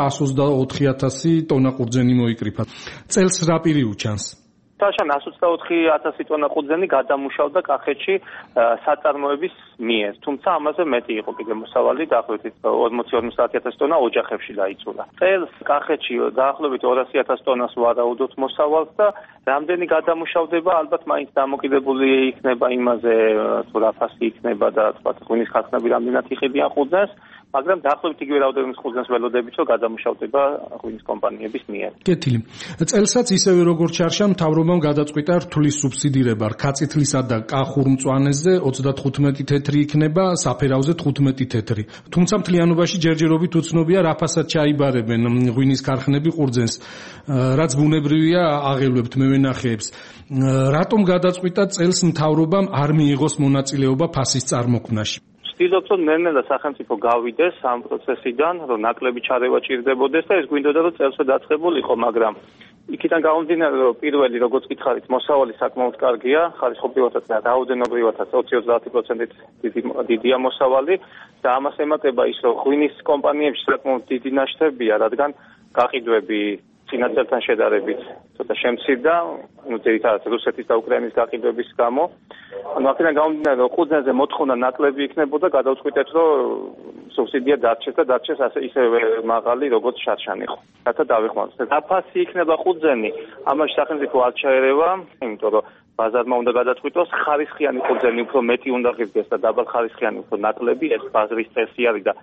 124,000 ტონა ყურძენი მოიკრიფა. წელს რა პერიოდი ჩანს? შარშან 124,000 ტონა ყურძენი გადამუშავდა კახეთში საწარმოების მიერ. თუმცა ამაზე მეტი იყო კიდე მოსავალი, დაახლოებით 40-50,000 ტონა ოჯახებში დაიწულა. წელს კახეთში დაახლოებით 200,000 ტონას ვარაუდობთ მოსავალს და რამდენი გადამუშავდება, ალბათ მაინც დამოკიდებული იქნება იმაზე, თუ რა ფასი იქნება და თქვათ ღვინის ხარხნები რამდენად იხილიან ყურძენს, მაგრამ დაახლოებით იგივე რაოდენობის ყურძენს ველოდებით, რომ გადამუშავდება ღვინის კომპანიების მიერ. კეთილი. წელსაც ისევე როგორც შარშან მთავრობამ გადაწყვიტა რთulis სუბსიდირება რქაწითლისა და კახურ მწვანეზე 35 თეთრი იქნება, საფერავზე 15 თეთრი. თუმცა მთლიანობაში ჯერჯერობით უცნობია რა ფასად ჩაიბარებენ ღვინის ქარხნები ყურძენს, რაც ბუნებრივია აღელვებთ მევენახეებს. რატომ გადაწყვიტა წელს მთავრობამ არ მიიღოს მონაწილეობა ფასის წარმოქმნაში? ვცდილობთ, რომ ნელ-ნელა სახელმწიფო გავიდეს ამ პროცესიდან, რომ ნაკლები ჩარევა ჭირდებოდეს და ეს გვინდოდა, რომ წელსვე დაწყებულიყო, მაგრამ იქიდან გამომდინარე, რომ პირველი, როგორც გითხარით, მოსავალი საკმაოდ კარგია, ხარისხობრივადაც და რაოდენობრივადაც 20-30%-ით დიდია მოსავალი და ამას ემატება ის, რომ ღვინის კომპანიებში საკმაოდ დიდი ნაშთებია, რადგან გაყიდვები წინა წელთან შედარებით ცოტა შემცირდა, ძირითადად რუსეთის და უკრაინის გაყიდვების გამო. აქედან გამომდინარე, რომ ყურძენზე მოთხოვნა ნაკლები იქნებოდა, გადავწყვიტეთ, რომ სუბსიდია დარჩეს და დარჩეს ისევე მაღალი, როგორც შარშან იყო. რათა დავეხმაროთ. რა ფასი იქნება ყურძენი? ამაში სახელმწიფო არ ჩაერევა, იმიტომ რომ ბაზარმა უნდა გადაწყვიტოს, ხარისხიანი ყურძენი უფრო მეტი უნდა ღირდეს და დაბალ ხარისხიანი უფრო ნაკლები, ეს ბაზრის წესი არის და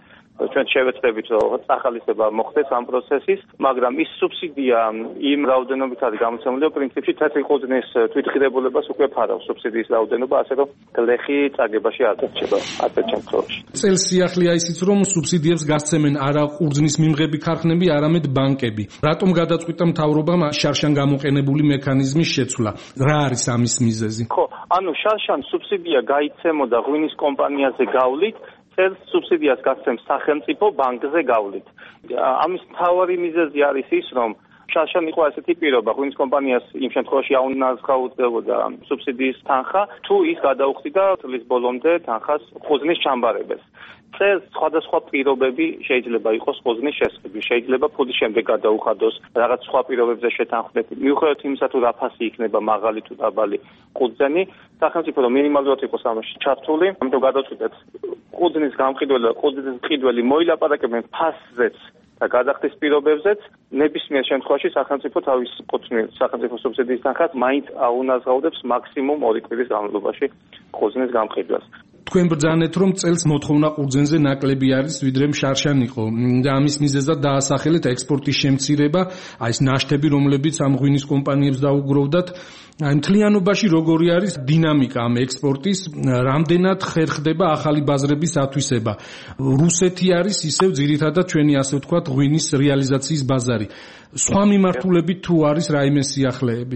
ჩვენ შევეცდებით რომ სახალისება მოხდეს ამ პროცესის, მაგრამ ის სუბსიდია იმ რაოდენობით არის გამოცემული, რომ პრინციპში თეთრი ყურძნის თვითღირებულებას უკვე ფარავს სუბსიდიის რაოდენობა, ასე რომ გლეხი წაგებაში არ დარჩება ასეთ შემთხვევაში. წელს სიახლეა ისიც, რომ სუბსიდიებს გასცემენ არა ყურძნის მიმღები ქარხნები, არამედ ბანკები. რატომ გადაწყვიტა მთავრობამ შარშან გამოყენებული მექანიზმის შეცვლა? რა არის ამის მიზეზი? ხო, ანუ შარშან სუბსიდია გაიცემოდა ღვინის კომპანიაზე გავლით, წელს სუბსიდიას გასცემს სახელმწიფო ბანკზე გავლით. ამის მთავარი მიზეზი არის ის, რომ შარშან იყო ასეთი პირობა, ღვინის კომპანიას იმ შემთხვევაში აუნაზღაუდებოდა სუბსიდიის თანხა, თუ ის გადაუხდიდა წლის ბოლომდე თანხას ყურძნის ჩამბარებელს. წელს სხვადასხვა პირობები შეიძლება იყოს ყურძნის შესყიდვის, შეიძლება ფულის შემდეგ გადაუხადოს რაღაც სხვა პირობებზე შეთანხმდეთ. მიუხედავად იმისა, თუ რა ფასი იქნება მაღალი თუ დაბალი ყურძენი, სახელმწიფო რომ მინიმალურად იყოს ამაში ჩართული, ამიტომ გადავწყვიტეთ ყურძნის გამყიდველი და ყურძნის მყიდველი მოილაპარაკებენ ფასზეც და გადახდის პირობებზეც, ნებისმიერ შემთხვევაში სახელმწიფო თავის ყურძნის სახელმწიფო სუბსიდიის თანხას მაინც აუნაზღაუდებს მაქსიმუმ 2 კვირის განმავლობაში ყურძნის გამყიდვას. თქვენ ბრძანეთ, რომ წელს მოთხოვნა ყურძენზე ნაკლები არის, ვიდრე შარშან იყო და ამის მიზეზად დაასახელეთ ექსპორტის შემცირება, აი ეს ნაშთები, რომლებიც ამ ღვინის კომპანიებს დაუგროვდათ. აი მთლიანობაში როგორი არის დინამიკა ამ ექსპორტის, რამდენად ხერხდება ახალი ბაზრების ათვისება? რუსეთი არის ისევ ძირითადად ჩვენი ასე ვთქვათ ღვინის რეალიზაციის ბაზარი. სხვა მიმართულებით თუ არის რაიმე სიახლეები?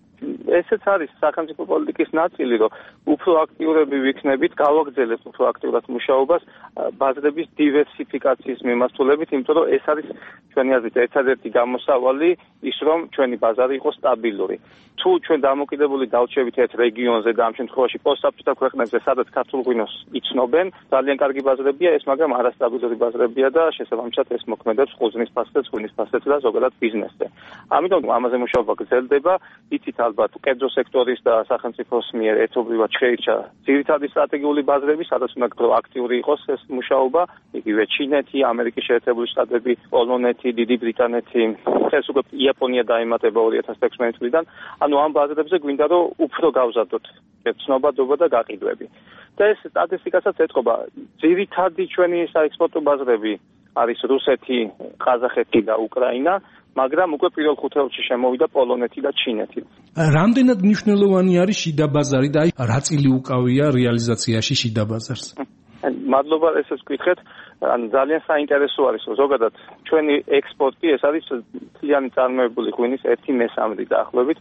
ესეც არის სახელმწიფო პოლიტიკის ნაწილი, რომ უფრო აქტიურები ვიქნებით, გავაგრძელებთ უფრო აქტიურად მუშაობას ბაზრების დივერსიფიკაციის მიმართულებით, იმიტომ რომ ეს არის ჩვენი აზრით ერთადერთი გამოსავალი ის, რომ ჩვენი ბაზარი იყოს სტაბილური. თუ ჩვენ დამოკიდებული დავჩებით ერთ რეგიონზე და ამ შემთხვევაში პოსტსაბჭოთა ქვეყნებზე, სადაც ქართულ ღვინოს იცნობენ, ძალიან კარგი ბაზრებია ეს, მაგრამ არასტაბილური ბაზრებია და შესაბამისად ეს მოქმედებს ყურძნის ფასზეც, ღვინის ფასზეც და ზოგადად ბიზნესზე. ამიტომ ამაზე მუშაობა გრძელდება, იცით ალბათ კერძო სექტორის და სახელმწიფოს მიერ ერთობლივად შეირჩა ძირითადი სტრატეგიული ბაზრები, სადაც უნდა აქტიური იყოს ეს მუშაობა, იგივე ჩინეთი, ამერიკის შეერთებული შტატები, პოლონეთი, დიდი ბრიტანეთი, ეს უკვე იაპონია დაემატება 2016 წლიდან. ანუ ამ ბაზრებზე გვინდა რომ უფრო გავზადოთ ცნობადობა და გაყიდვები. და ეს სტატისტიკასაც ეთყობა, ძირითადი ჩვენი საექსპორტო ბაზრები არის რუსეთი, ყაზახეთი და უკრაინა, მაგრამ უკვე პირველ ხუთეულში შემოვიდა პოლონეთი და ჩინეთი. რამდენად მნიშვნელოვანი არის შიდა ბაზარი და რა წილი უკავია რეალიზაციაში შიდა ბაზარს? მადლობა ესეც გკითხეთ, ანუ ძალიან საინტერესო არის, რომ ზოგადად ჩვენი ექსპორტი ეს არის მთლიანი წარმოებული ღვინის 1/3 დაახლოებით,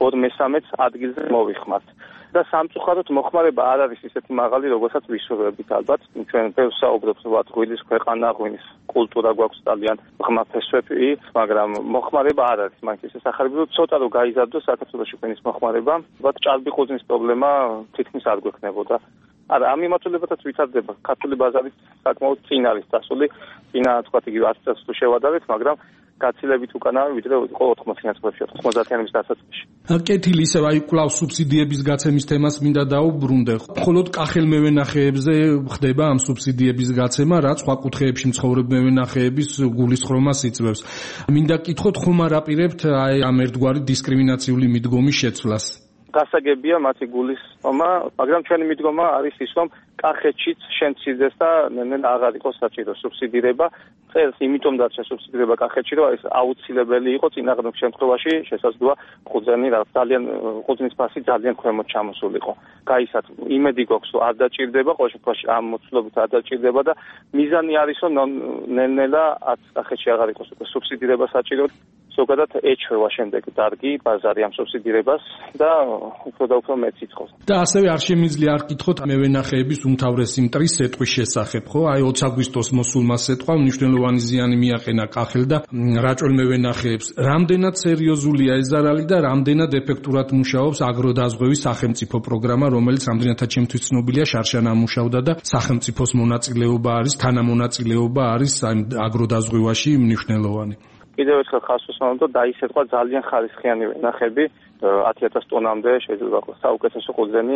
2/3 ადგილზე მოვიხმართ. და სამწუხაროდ მოხმარება არ არის ისეთი მაღალი, როგორცაც ვისურვებით ალბათ. ჩვენ ბევრს საუბრობთ, რომ ღვინის ქვეყანა, ღვინის კულტურა გვაქვს ძალიან ღრმა ფესვები, მაგრამ მოხმარება არ არის მაინც ისე სახარებია, რომ ცოტა რომ გაიზარდოს საქართველოში ღვინის მოხმარება, ალბათ ჭარბი ყურძნის პრობლემა თითქმის არ გვექნებოდა. არა, ამ მიმართულებათაც ვითარდება. ქართული ბაზარი საკმაოდ წინ არის დასული, წინა თქვათ იგივე 10 წელს თუ შევადარეთ, მაგრამ გაცილებით უკანაა, ვიდრე იყო 80-იან წლებში, 90-იანების დასაწყისში. კეთილი ისევ აი კვლავ სუბსიდიების გაცემის თემას მინდა დაუბრუნდე. მხოლოდ კახელ-მევენახეებზე ხდება ამ სუბსიდიების გაცემა, რაც სხვა კუთხეებში მცხოვრებ მევენახეების გულისხრომას იწვევს. მინდა კითხოთ, ხომ არ აპირებთ აი ამ ერთგვარი დისკრიმინაციული მიდგომის შეცვლას? გასაგებია მათი გულისხმობა, მაგრამ ჩვენი მიდგომა არის ის, რომ კახეთშიც შემცირდეს და ნელ აღარ იყოს საჭირო სუბსიდირება. წელს იმიტომ დარჩა სუბსიდირება კახეთში, რომ ეს აუცილებელი იყო წინააღმდეგ შემთხვევაში შესაძლოა ყურძენი ძალიან ყურძნის ფასი ძალიან ქვემოთ ჩამოსულიყო. გაიცათ, იმედი გვაქვს, რომ არ დაჭირდება, ყოველ შემთხვევაში ამ მოცულობით არ დაჭირდება და მიზანი არის, რომ ნელ-ნელა კახეთში აღარ იყოს სუბსიდირება საჭირო. ზოგადად ეჩვევა შემდეგ დარგი ბაზარი ამ სუბსიდირებას და უფრო და უფრო მეც ითხოვს. და ასევე არ შემიძლია არ კითხოთ მევენახეების უმთავრესი მტრის სეტყვის შესახებ, ხო? აი 20 აგვისტოს მოსულმა სეტყვა მნიშვნელოვანი ზიანი მიაყენა კახელ და რაჭველ მევენახეებს. რამდენად სერიოზულია ეს ზარალი და რამდენად ეფექტურად მუშაობს აგროდაზღვევის სახელმწიფო პროგრამა, რომელიც რამდენადაც ჩემთვის ცნობილია შარშან ამუშავდა და სახელმწიფოს მონაწილეობა არის, თანამონაწილეობა არის აი აგროდაზღვევაში მნიშვნელოვანი. კიდევ ერთხელ ხაზს უსვამებ, რომ დაისეთყვა ძალიან ხარისხიანი ვენახები, 10,000 ტონამდე შეიძლება იყოს საუკეთესო ყურძენი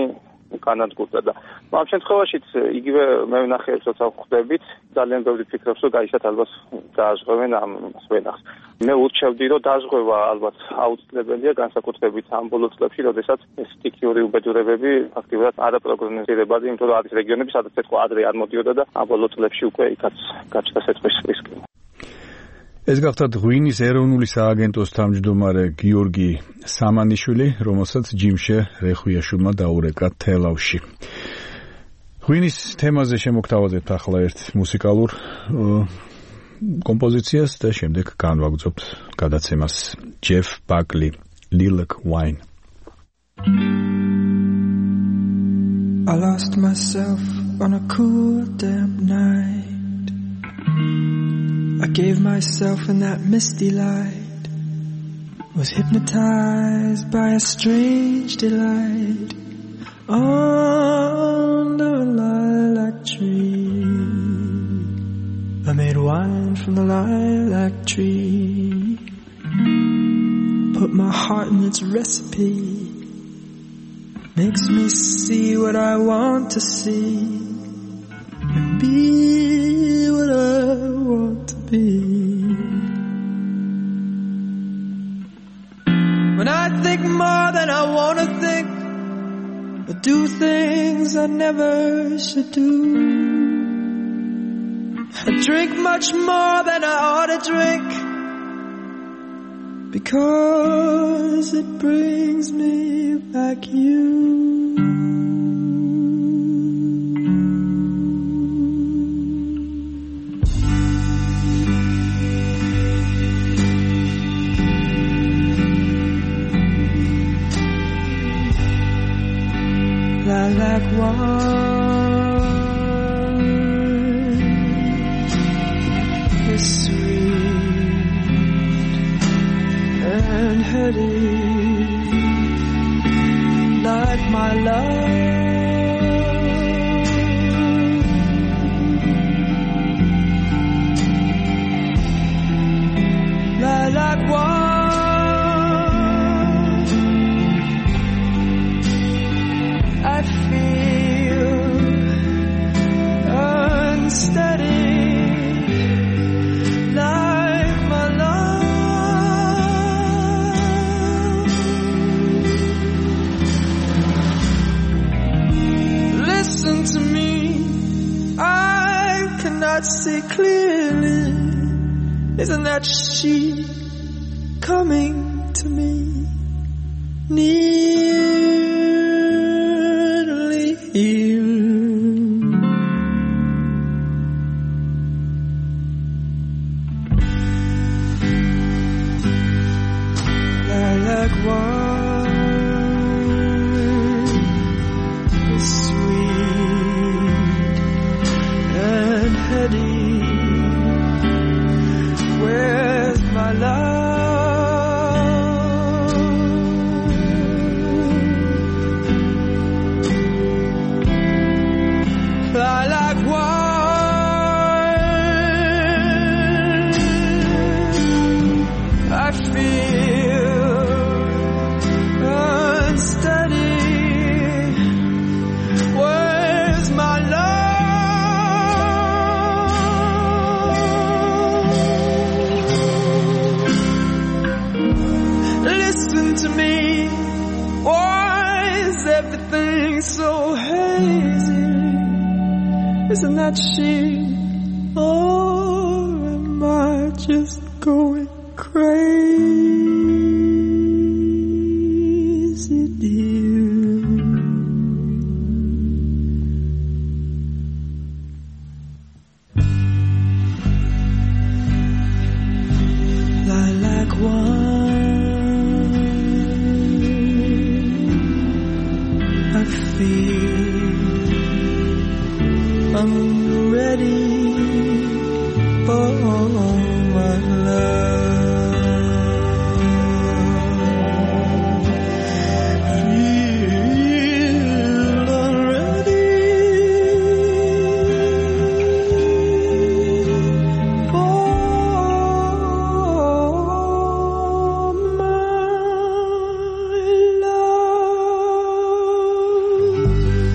განადგურდა და ამ შემთხვევაშიც იგივე მე ვნახე როცა ხვდებით ძალიან ბევრი ფიქრობს რომ გაიშათ ალბათ დააჟღვევენ ამ ვენახს. მე ურჩევდი რომ დააჟღვევა ალბათ აუცილებელია განსაკუთრებით ამ ბოლო წლებში, როდესაც ეს სტიქიური უბედურებები ფაქტიურად არაპროგნოზირებადი, იმიტომ რომ არის რეგიონები, სადაც ეთქვა ადრე არ მოდიოდა და ამ ბოლო წლებში უკვე იქაც გაჩნდა სიტყვის რისკი. ეს გახლავთ ღვინის ეროვნული სააგენტოს თავმჯდომარე გიორგი სამანიშვილი, რომელსაც ჯიმშე რეხვიაშვილმა დაურეკა თელავში. ღვინის თემაზე შემოგთავაზებთ ახლა ერთ მუსიკალურ კომპოზიციას და შემდეგ განვაგრძობთ გადაცემას. Jeff Buckley, Lilac Wine. I lost myself on a cool damp night. I gave myself in that misty light, was hypnotized by a strange delight under a lilac tree. I made wine from the lilac tree, put my heart in its recipe, makes me see what I want to see and be what I want to be. When I think more than I want to think, I do things I never should do. I drink much more than I ought to drink, because it brings me back you. Lilac wine is sweet and heady, like my love. Lilac wine I feel unsteady, like my love. Listen to me, I cannot see clearly. Isn't that she coming to me? Nearly here. Lilac wine is sweet and heady. Where's my love? Lilac wine I feel unsteady. Where's my love? Listen to me. Why is everything so hazy? Isn't that she? Or am I just going crazy, dear? Lilac wine I feel I'm ready for my love. Feel already for my love.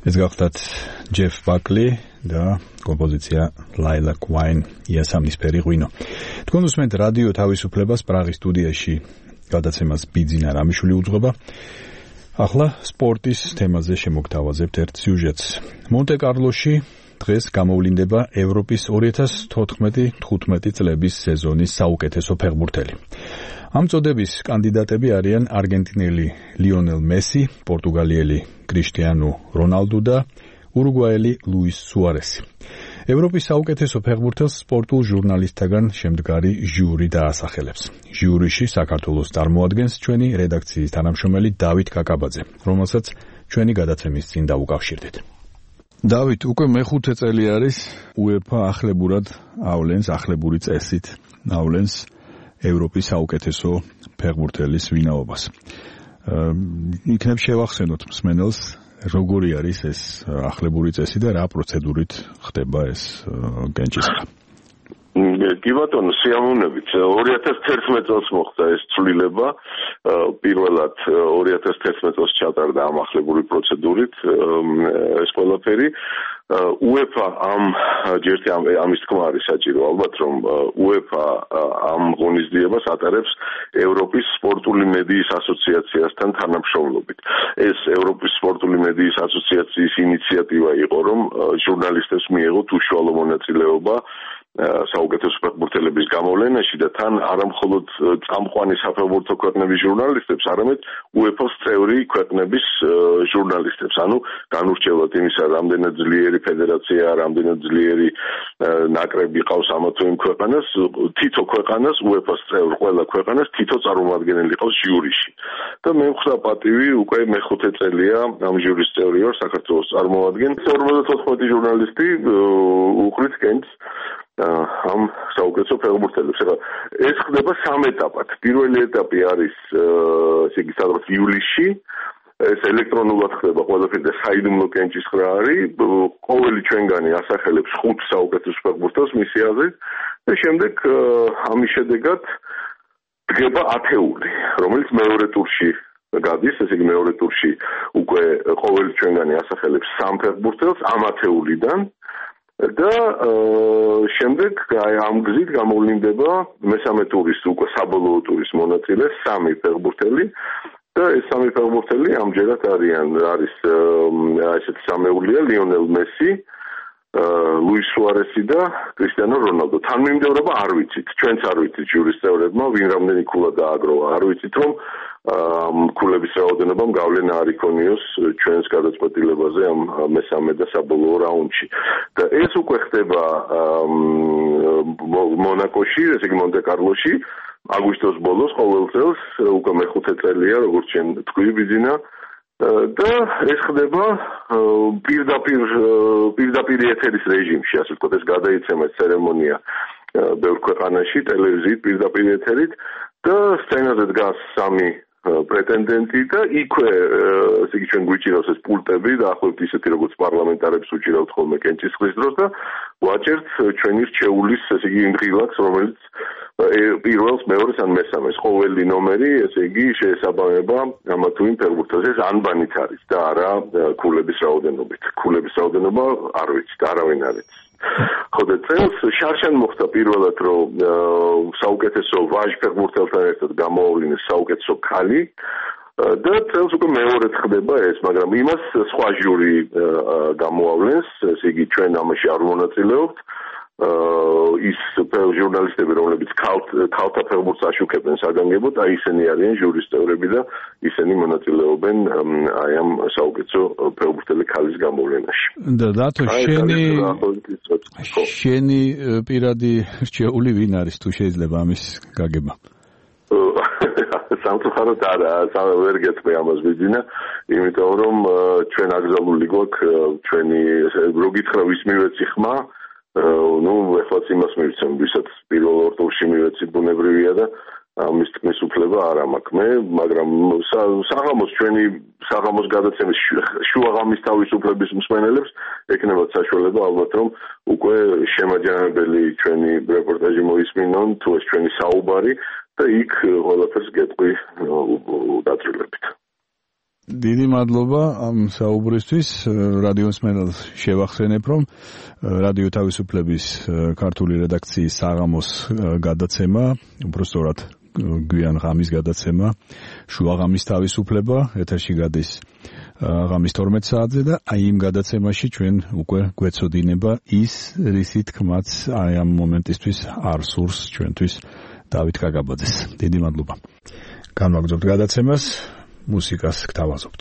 ეს გახლდათ ჯეფ ბაკლი და კომპოზიცია Lilac Wine იასამნისფერი ღვინო. თქვენ უსმენთ რადიო თავისუფლებას პრაღის სტუდიაში გადაცემას ბიძინა რამიშვილი უძღვება. ახლა სპორტის თემაზე შემოგთავაზებთ ერთ სიუჟეტს. მონტე-კარლოში დღეს გამოვლინდება ევროპის 2014-15 წლების სეზონის საუკეთესო ფეხბურთელი. ამ წოდების კანდიდატები არიან არგენტინელი ლიონელ მესი, პორტუგალიელი კრიშტიანო რონალდუ და ურუგვაელი ლუის სუარესი. ევროპის საუკეთესო ფეხბურთელს სპორტულ ჟურნალისტთაგან შემდგარი ჟიური დაასახელებს. ჟიურიში საქართველოს წარმოადგენს ჩვენი რედაქციის თანამშრომელი დავით კაკაბაძე, რომელსაც ჩვენი გადაცემის წინ დაუკავშირდით. დავით, უკვე მეხუთე წელი არის UEFA ახლებურად ავლენს ახლებური წესით ავლენს ევროპის საუკეთესო ფეხბურთელის ვინაობას. იქნებ შევახსენოთ მსმენელს, როგორი არის ეს ახლებური წესი და რა პროცედურით ხდება ეს გენჭისყრა. კი ბატონო, სიამოვნებით. 2011 წელს მოხდა ეს ცვლილება. პირველად 2011 წელს ჩატარდა ამ ახლებური პროცედურით ეს ყველაფერი. UEFA ამის თქმა არის საჭირო ალბათ, რომ UEFA ამ ღონისძიებას ატარებს ევროპის სპორტული მედიის ასოციაციასთან თანამშრომლობით. ეს ევროპის სპორტული მედიის ასოციაციის ინიციატივა იყო, რომ ჟურნალისტებს მიეღოთ უშუალო მონაწილეობა საუკეთესო ფეხბურთელების გამოვლენაში და თან არა მხოლოდ წამყვანი საფეხბურთო ქვეყნების ჟურნალისტებს, არამედ UEFA-ს წევრი ქვეყნების ჟურნალისტებს. ანუ განურჩევლად იმისა, რამდენად ძლიერი ფედერაცია, რამდენად ძლიერი ნაკრები ყავს ამა თუ იმ ქვეყანას, თითო ქვეყანას, UEFA-ს წევრ ყველა ქვეყანას თითო წარმომადგენელი ყავს ჟიურიში. და მე მხვდა პატივი, უკვე მეხუთე წელია ამ ჟიურის წევრი ვარ, საქართველოს წარმოადგენ. 54 ჟურნალისტი უყრით კენჭს ამ საუკეთესო ფეხბურთელებს. ეს ხდება სამ ეტაპად. პირველი ეტაპი არის ესე იგი სადღაც ივლისში. ეს ელექტრონულად ხდება ყველაფერი და საიდუმლო კენჭისყრა არის. ყოველი ჩვენგანი ასახელებს 5 საუკეთესო ფეხბურთელს მისი აზრით და შემდეგ ამის შედეგად დგება ათეული, რომელიც მეორე ტურში გადის. ესე იგი მეორე ტურში უკვე ყოველი ჩვენგანი ასახელებს 3 ფეხბურთელს ამ ათეულიდან. და შემდეგ ამ გზით გამოვლინდება მესამე ტურის უკვე საბოლოო ტურის მონაწილე 3 ფეხბურთელი და ეს 3 ფეხბურთელი ამჯერად არის ესეთი სამეულია ლიონელ მესი, ლუის სუარესი და კრიშტიანო რონალდო. თანმიმდევრობა არ ვიცით, ჩვენც არ ვიცით ჟიურის წევრებმა, ვინ რამდენი ქულა დააგროვა. არ ვიცით, რომ ქულების რაოდენობამ გავლენა არ იქონიოს ჩვენს გადაწყვეტილებაზე ამ მესამე და საბოლოო რაუნდში. და ეს უკვე ხდება მონაკოში, ესე იგი მონტე-კარლოში, აგვისტოს ბოლოს ყოველ წელს, უკვე მეხუთე წელია, როგორც შენ თქვი ბიძინა. და ეს ხდება პირდაპირ ეთერის რეჟიმში, ასე ვთქვათ, ეს გადაიცემა ცერემონია ბევრ ქვეყანაში ტელევიზიით პირდაპირ ეთერით და სცენაზე დგას 3 პრეტენდენტი და იქვე ესე იგი ჩვენ გვიჭირავს ეს პულტები და ახლობთ ისეთი როგორც პარლამენტარებს უჭირავთ ხოლმე კენჭისყრის დროს და ვაჭერთ ჩვენი რჩეულის ესე იგი იმ ღილაკს, რომელიც პირველს, მეორეს ან მესამეს ყოველი ნომერი ესე იგი შეესაბამება ამა თუ იმ ფეხბურთელს. ეს ანბანით არის და არა ქულების რაოდენობით. ქულების რაოდენობა არ ვიცით, არავინ არ იცის. ხოდა წელს შარშან მოხდა პირველად, რომ საუკეთესო ვაჟ ფეხბურთელთან ერთად გამოავლინეს საუკეთესო ქალი და წელს უკვე მეორედ ხდება ეს, მაგრამ იმას სხვა ჟიური გამოავლენს, ესე იგი ჩვენ ამაში არ მონაწილეობთ. ის ჟურნალისტები, რომლებიც ქალთა ფეხბურთს აშუქებენ საგანგებოდ, აი ისინი არიან ჟურის წევრები და ისინი მონაწილეობენ აი ამ საუკეთესო ფეხბურთელი ქალის გამოვლენაში. და დათო, შენი პირადი რჩეული ვინ არის, თუ შეიძლება ამის გაგება? სამწუხაროდ ვერ გეტყვი ამას ბიძინა, იმიტომ რომ ჩვენ აკრძალული გვაქვს ჩვენი რო გითხრა ვის მივეცი ხმა, ეხლაც იმას მივცემ, ვისაც პირველ ორტურში მივეცი ბუნებრივია და ამის თქმის უფლება არ მაქვს მე, მაგრამ ჩვენი საღამოს გადაცემის შუაღამის თავისუფლების მსმენელებს ეკნებათ საშუალება ალბათ, რომ უკვე შემაჯამებელი ჩვენი რეპორტაჟი მოისმინონ, თუ ეს ჩვენი საუბარი და იქ ყველაფერს გეტყვი დაწვრილებით. დიდი მადლობა ამ საუბრისთვის. რადიოს მენელს შევახსენებ, რომ რადიო თავისუფლების ქართული რედაქციის საღამოს გადაცემა, უბრალოდ გვიან ღამის გადაცემა, შუა ღამის თავისუფლება ეთერში გადის ღამის 12 საათზე და აი იმ გადაცემაში ჩვენ უკვე გვეცოდინება ის რისი თქმაც აი ამ მომენტისთვის არ სურს ჩვენთვის დავით კაკაბაძეს. დიდი მადლობა. განვაგრძობთ გადაცემას, მუსიკას გთავაზობთ.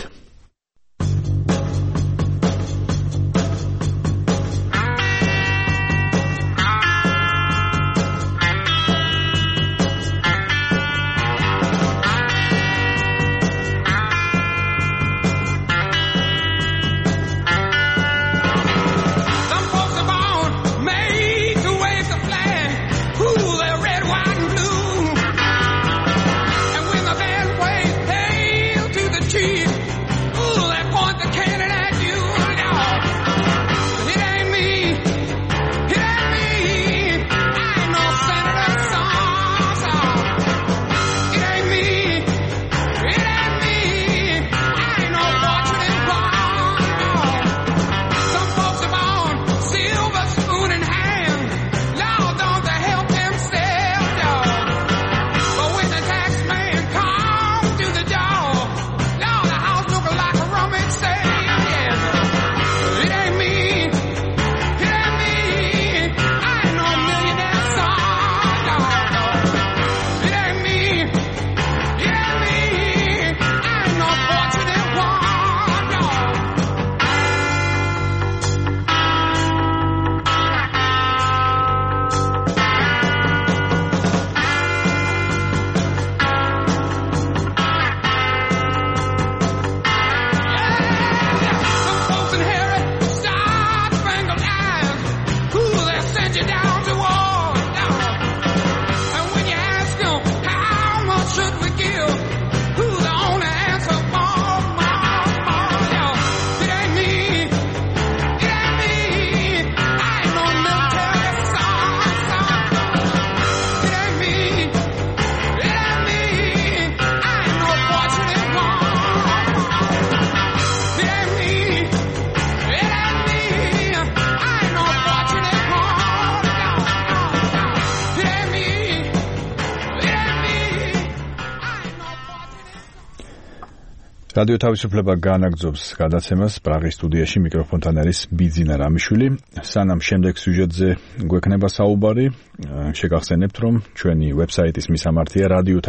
რადიო თავისუფლება განაგრძობს გადაცემას პრაღის სტუდიაში მიკროფონთან არის ბიძინა რამიშვილი. სანამ შემდეგ სიუჟეტზე გვექნება საუბარი, შეგახსენებთ, რომ ჩვენი ვებსაიტის მისამართია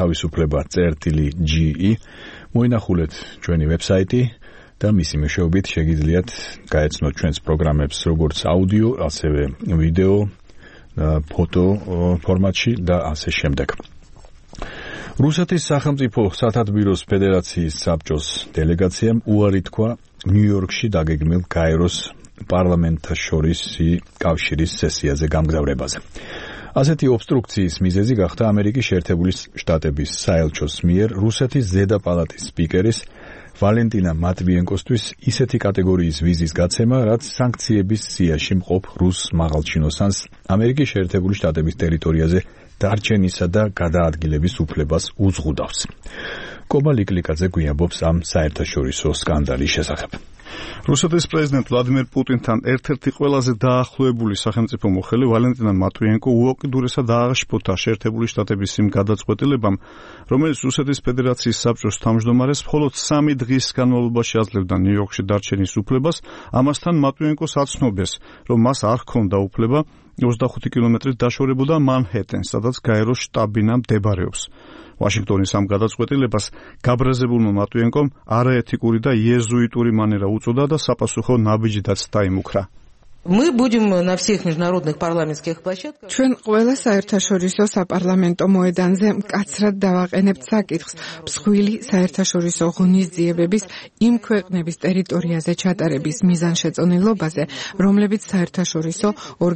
radioთავისუფლება.ge. მოინახულეთ ჩვენი ვებსაიტი და მისი მეშვეობით შეგიძლიათ გაეცნოთ ჩვენს პროგრამებს როგორც აუდიო, ასევე ვიდეო, ფოტო ფორმატში და ასე შემდეგ. რუსეთის სახელმწიფო სათათბიროს ფედერაციის საბჭოს დელეგაციამ უარი თქვა ნიუ-იორკში დაგეგმილ გაეროს პარლამენტთაშორისი კავშირის სესიაზე გამგზავრებაზე. ასეთი ობსტრუქციის მიზეზი გახდა ამერიკის შეერთებული შტატების საელჩოს მიერ რუსეთის ზედა პალატის სპიკერის ვალენტინა მატვიენკოსთვის ისეთი კატეგორიის ვიზის გაცემა, რაც სანქციების სიაში მყოფ რუს მაღალჩინოსანს ამერიკის შეერთებული შტატების ტერიტორიაზე დარჩენისა და გადაადგილების უფლებას უზღუდავს. კობა ლიკლიკაძე გვიამბობს ამ საერთაშორისო სკანდალის შესახებ. რუსეთის პრეზიდენტ ვლადიმერ პუტინთან ერთ-ერთი ყველაზე დაახლოებული სახელმწიფო მოხელე ვალენტინა მატვიენკო უუკიდურესად ააღშფოთა შეერთებული შტატების იმ გადაწყვეტილებამ, რომელიც რუსეთის ფედერაციის საბჭოს თავმჯდომარეს მხოლოდ 3 დღის განმავლობაში აძლევდა ნიუ-იორკში დარჩენის უფლებას. ამასთან მატვიენკოს აცნობეს, რომ მას არ ჰქონდა უფლება 25 კილომეტრით დაშორებოდა მანჰეტენს, სადაც გაეროს შტაბ-ბინა მდებარეობს. ვაშინგტონის ამ გადაწყვეტილებას გაბრაზებულმა მატვიენკომ არაეთიკური და იეზუიტური მანერა უწოდა და საპასუხო ნაბიჯითაც დაიმუქრა. Мы будем на всех международных парламентских площадках. ჩვენ ყველა საერთაშორისო საპარლამენტო მოედანზე მკაცრად დავაყენებთ საკითხს მსხვილი საერთაშორისო ღონისძიებების იმ ქვეყნების ტერიტორიაზე ჩატარების მიზანშეწონილობაზე, რომლებიც საერთაშორისო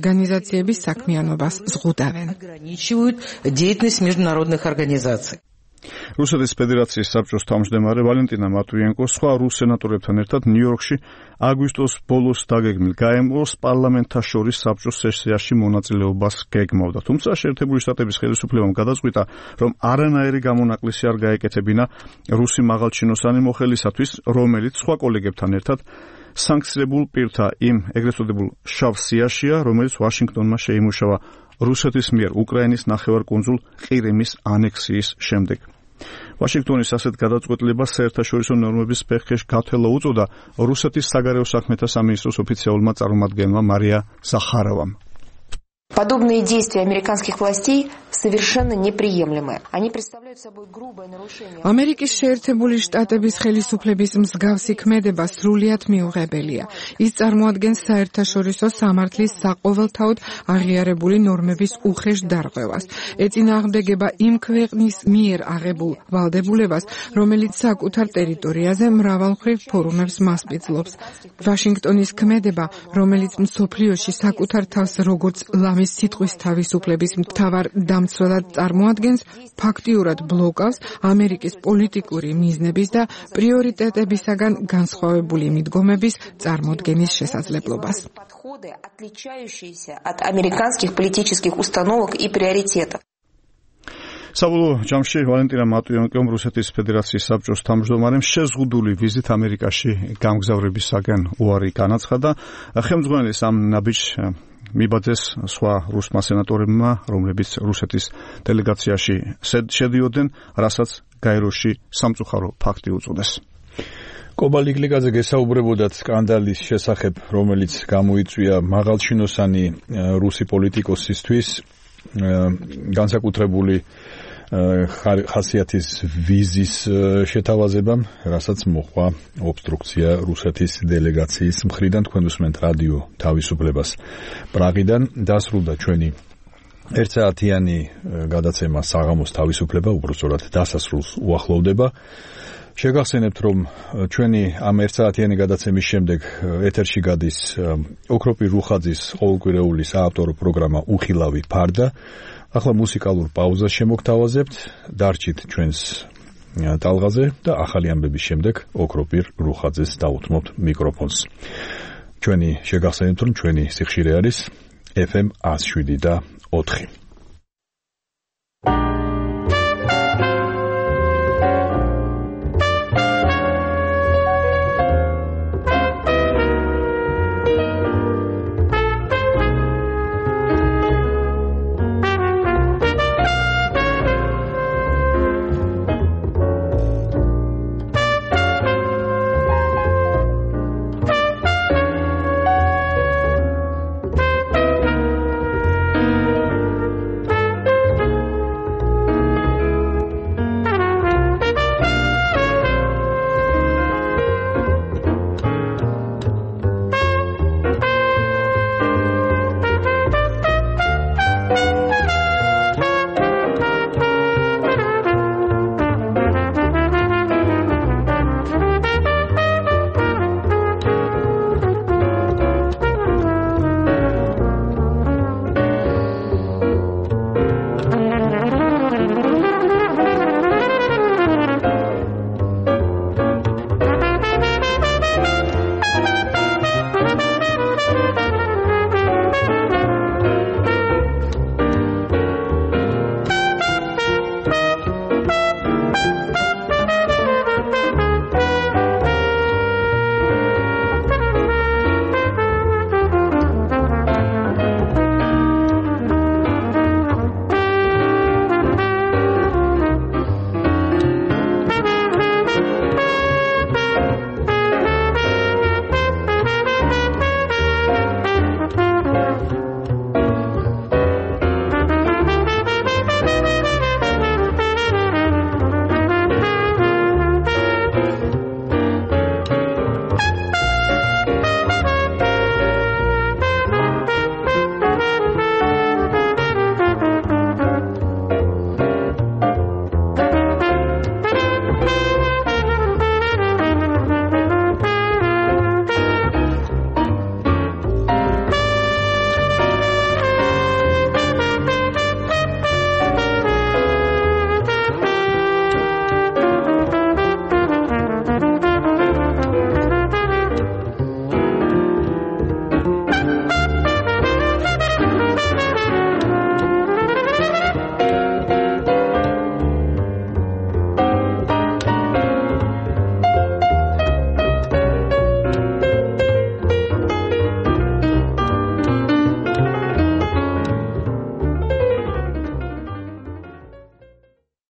ორგანიზაციების საქმიანობას ზღუდავენ. Ограничивают деятельность международных организаций. რუსეთის ფედერაციის საბჭოს თავმჯდომარე ვალენტინა მატვიენკო სხვა რუს სენატორებთან ერთად ნიუ-იორკში აგვისტოს ბოლოს დაგეგმილ გაემოს პარლამენტთა შორის საბჭოს სესიაში მონაწილეობას გეგმავდა. თუმცა შეერთებული შტატების ხელისუფლებამ გადაწყვიტა, რომ არანაირი გამონაკლისი არ გაეკეთებინა რუსი მაღალჩინოსანი მოხელისათვის, რომელიც სხვა კოლეგებთან ერთად სანქცირებულ პირთა იმ ეგრეთ წოდებულ შავ სიაშია, რომელიც ვაშინგტონმა შეიმუშავა რუსეთის მიერ უკრაინის ნახევარკუნძულ ყირიმის ანექსიის შემდეგ. ვაშინგტონის ასეთ გადაწყვეტილებას საერთაშორისო ნორმების ფეხში გათელა უწოდა რუსეთის საგარეო საქმეთა სამინისტროს ოფიციალურმა წარმომადგენელმა მარია ზახარავამ. Подобные действия американских властей совершенно неприемлемы. Они представляют собой грубое нарушение. ამერიკის შეერთებული შტატების ხელისუფლების მსგავსი ქმედება სრულიად მიუღებელია. ის წარმოადგენს საერთაშორისო სამართლის საყოველთაოდ აღიარებული ნორმების უხეშ დარღვევას. ეწინააღმდეგება იმ ქვეყნის მიერ აღებულ ვალდებულებას, რომელიც საკუთარ ტერიტორიაზე მრავალმხრივ ფორუმებს მასპინძლობს. ვაშინგტონის ქმედება, რომელიც მსოფლიოში საკუთარ თავს როგორც ლამის სიტყვის თავისუფლების მთავარ დამცველად წარმოადგენს, ფაქტიურად ბლოკავს ამერიკის პოლიტიკური მიზნების და პრიორიტეტებისაგან განსხვავებული მიდგომების წარმოდგენის შესაძლებლობას. От американских политических установок и приоритетов. საბოლოო ჯამში ვალენტინა მატვიენკომ რუსეთის ფედერაციის საბჭოს თავმჯდომარემ შეზღუდული ვიზით ამერიკაში გამგზავრებისაგან უარი განაცხადა. ხელმძღვანელის ამ ნაბიჯს მიბაძეს სხვა რუსმა სენატორებმა, რომლებიც რუსეთის დელეგაციაში შედიოდნენ, რასაც გაეროში სამწუხარო ფაქტი უწოდეს. კობალიკლიკაძე გესაუბრებოდათ სკანდალის შესახებ, რომელიც გამოიწვია მაღალჩინოსანი რუსი პოლიტიკოსისთვის განსაკუთრებული ხასიათის ვიზის შეთავაზებამ, რასაც მოხდა ობსტრუქცია რუსეთის დელეგაციის მხრიდან. თქვენ უსმენთ რადიო თავისუფლებას პრაღიდან. დასრულდა ჩვენი ერთსაათიანი გადაცემა საღამოს თავისუფლება, უბრალოდ დასასრულს უახლოვდება. შეგახსენებთ, რომ ჩვენი ამ ერთსაათიანი გადაცემის შემდეგ ეთერში გადის ოქროპირ რუხაძის ყოველკვირეული საავტორო პროგრამა უხილავი ფარდა. ახლა მუსიკალურ პაუზას შემოგთავაზებთ, დარჩით ჩვენს ტალღაზე და ახალი ამბების შემდეგ ოქროპირ რუხაძეს დაუთმობთ მიკროფონს. ჩვენი შეგახსენებთ, რომ ჩვენი სიხშირე არის FM 107.4.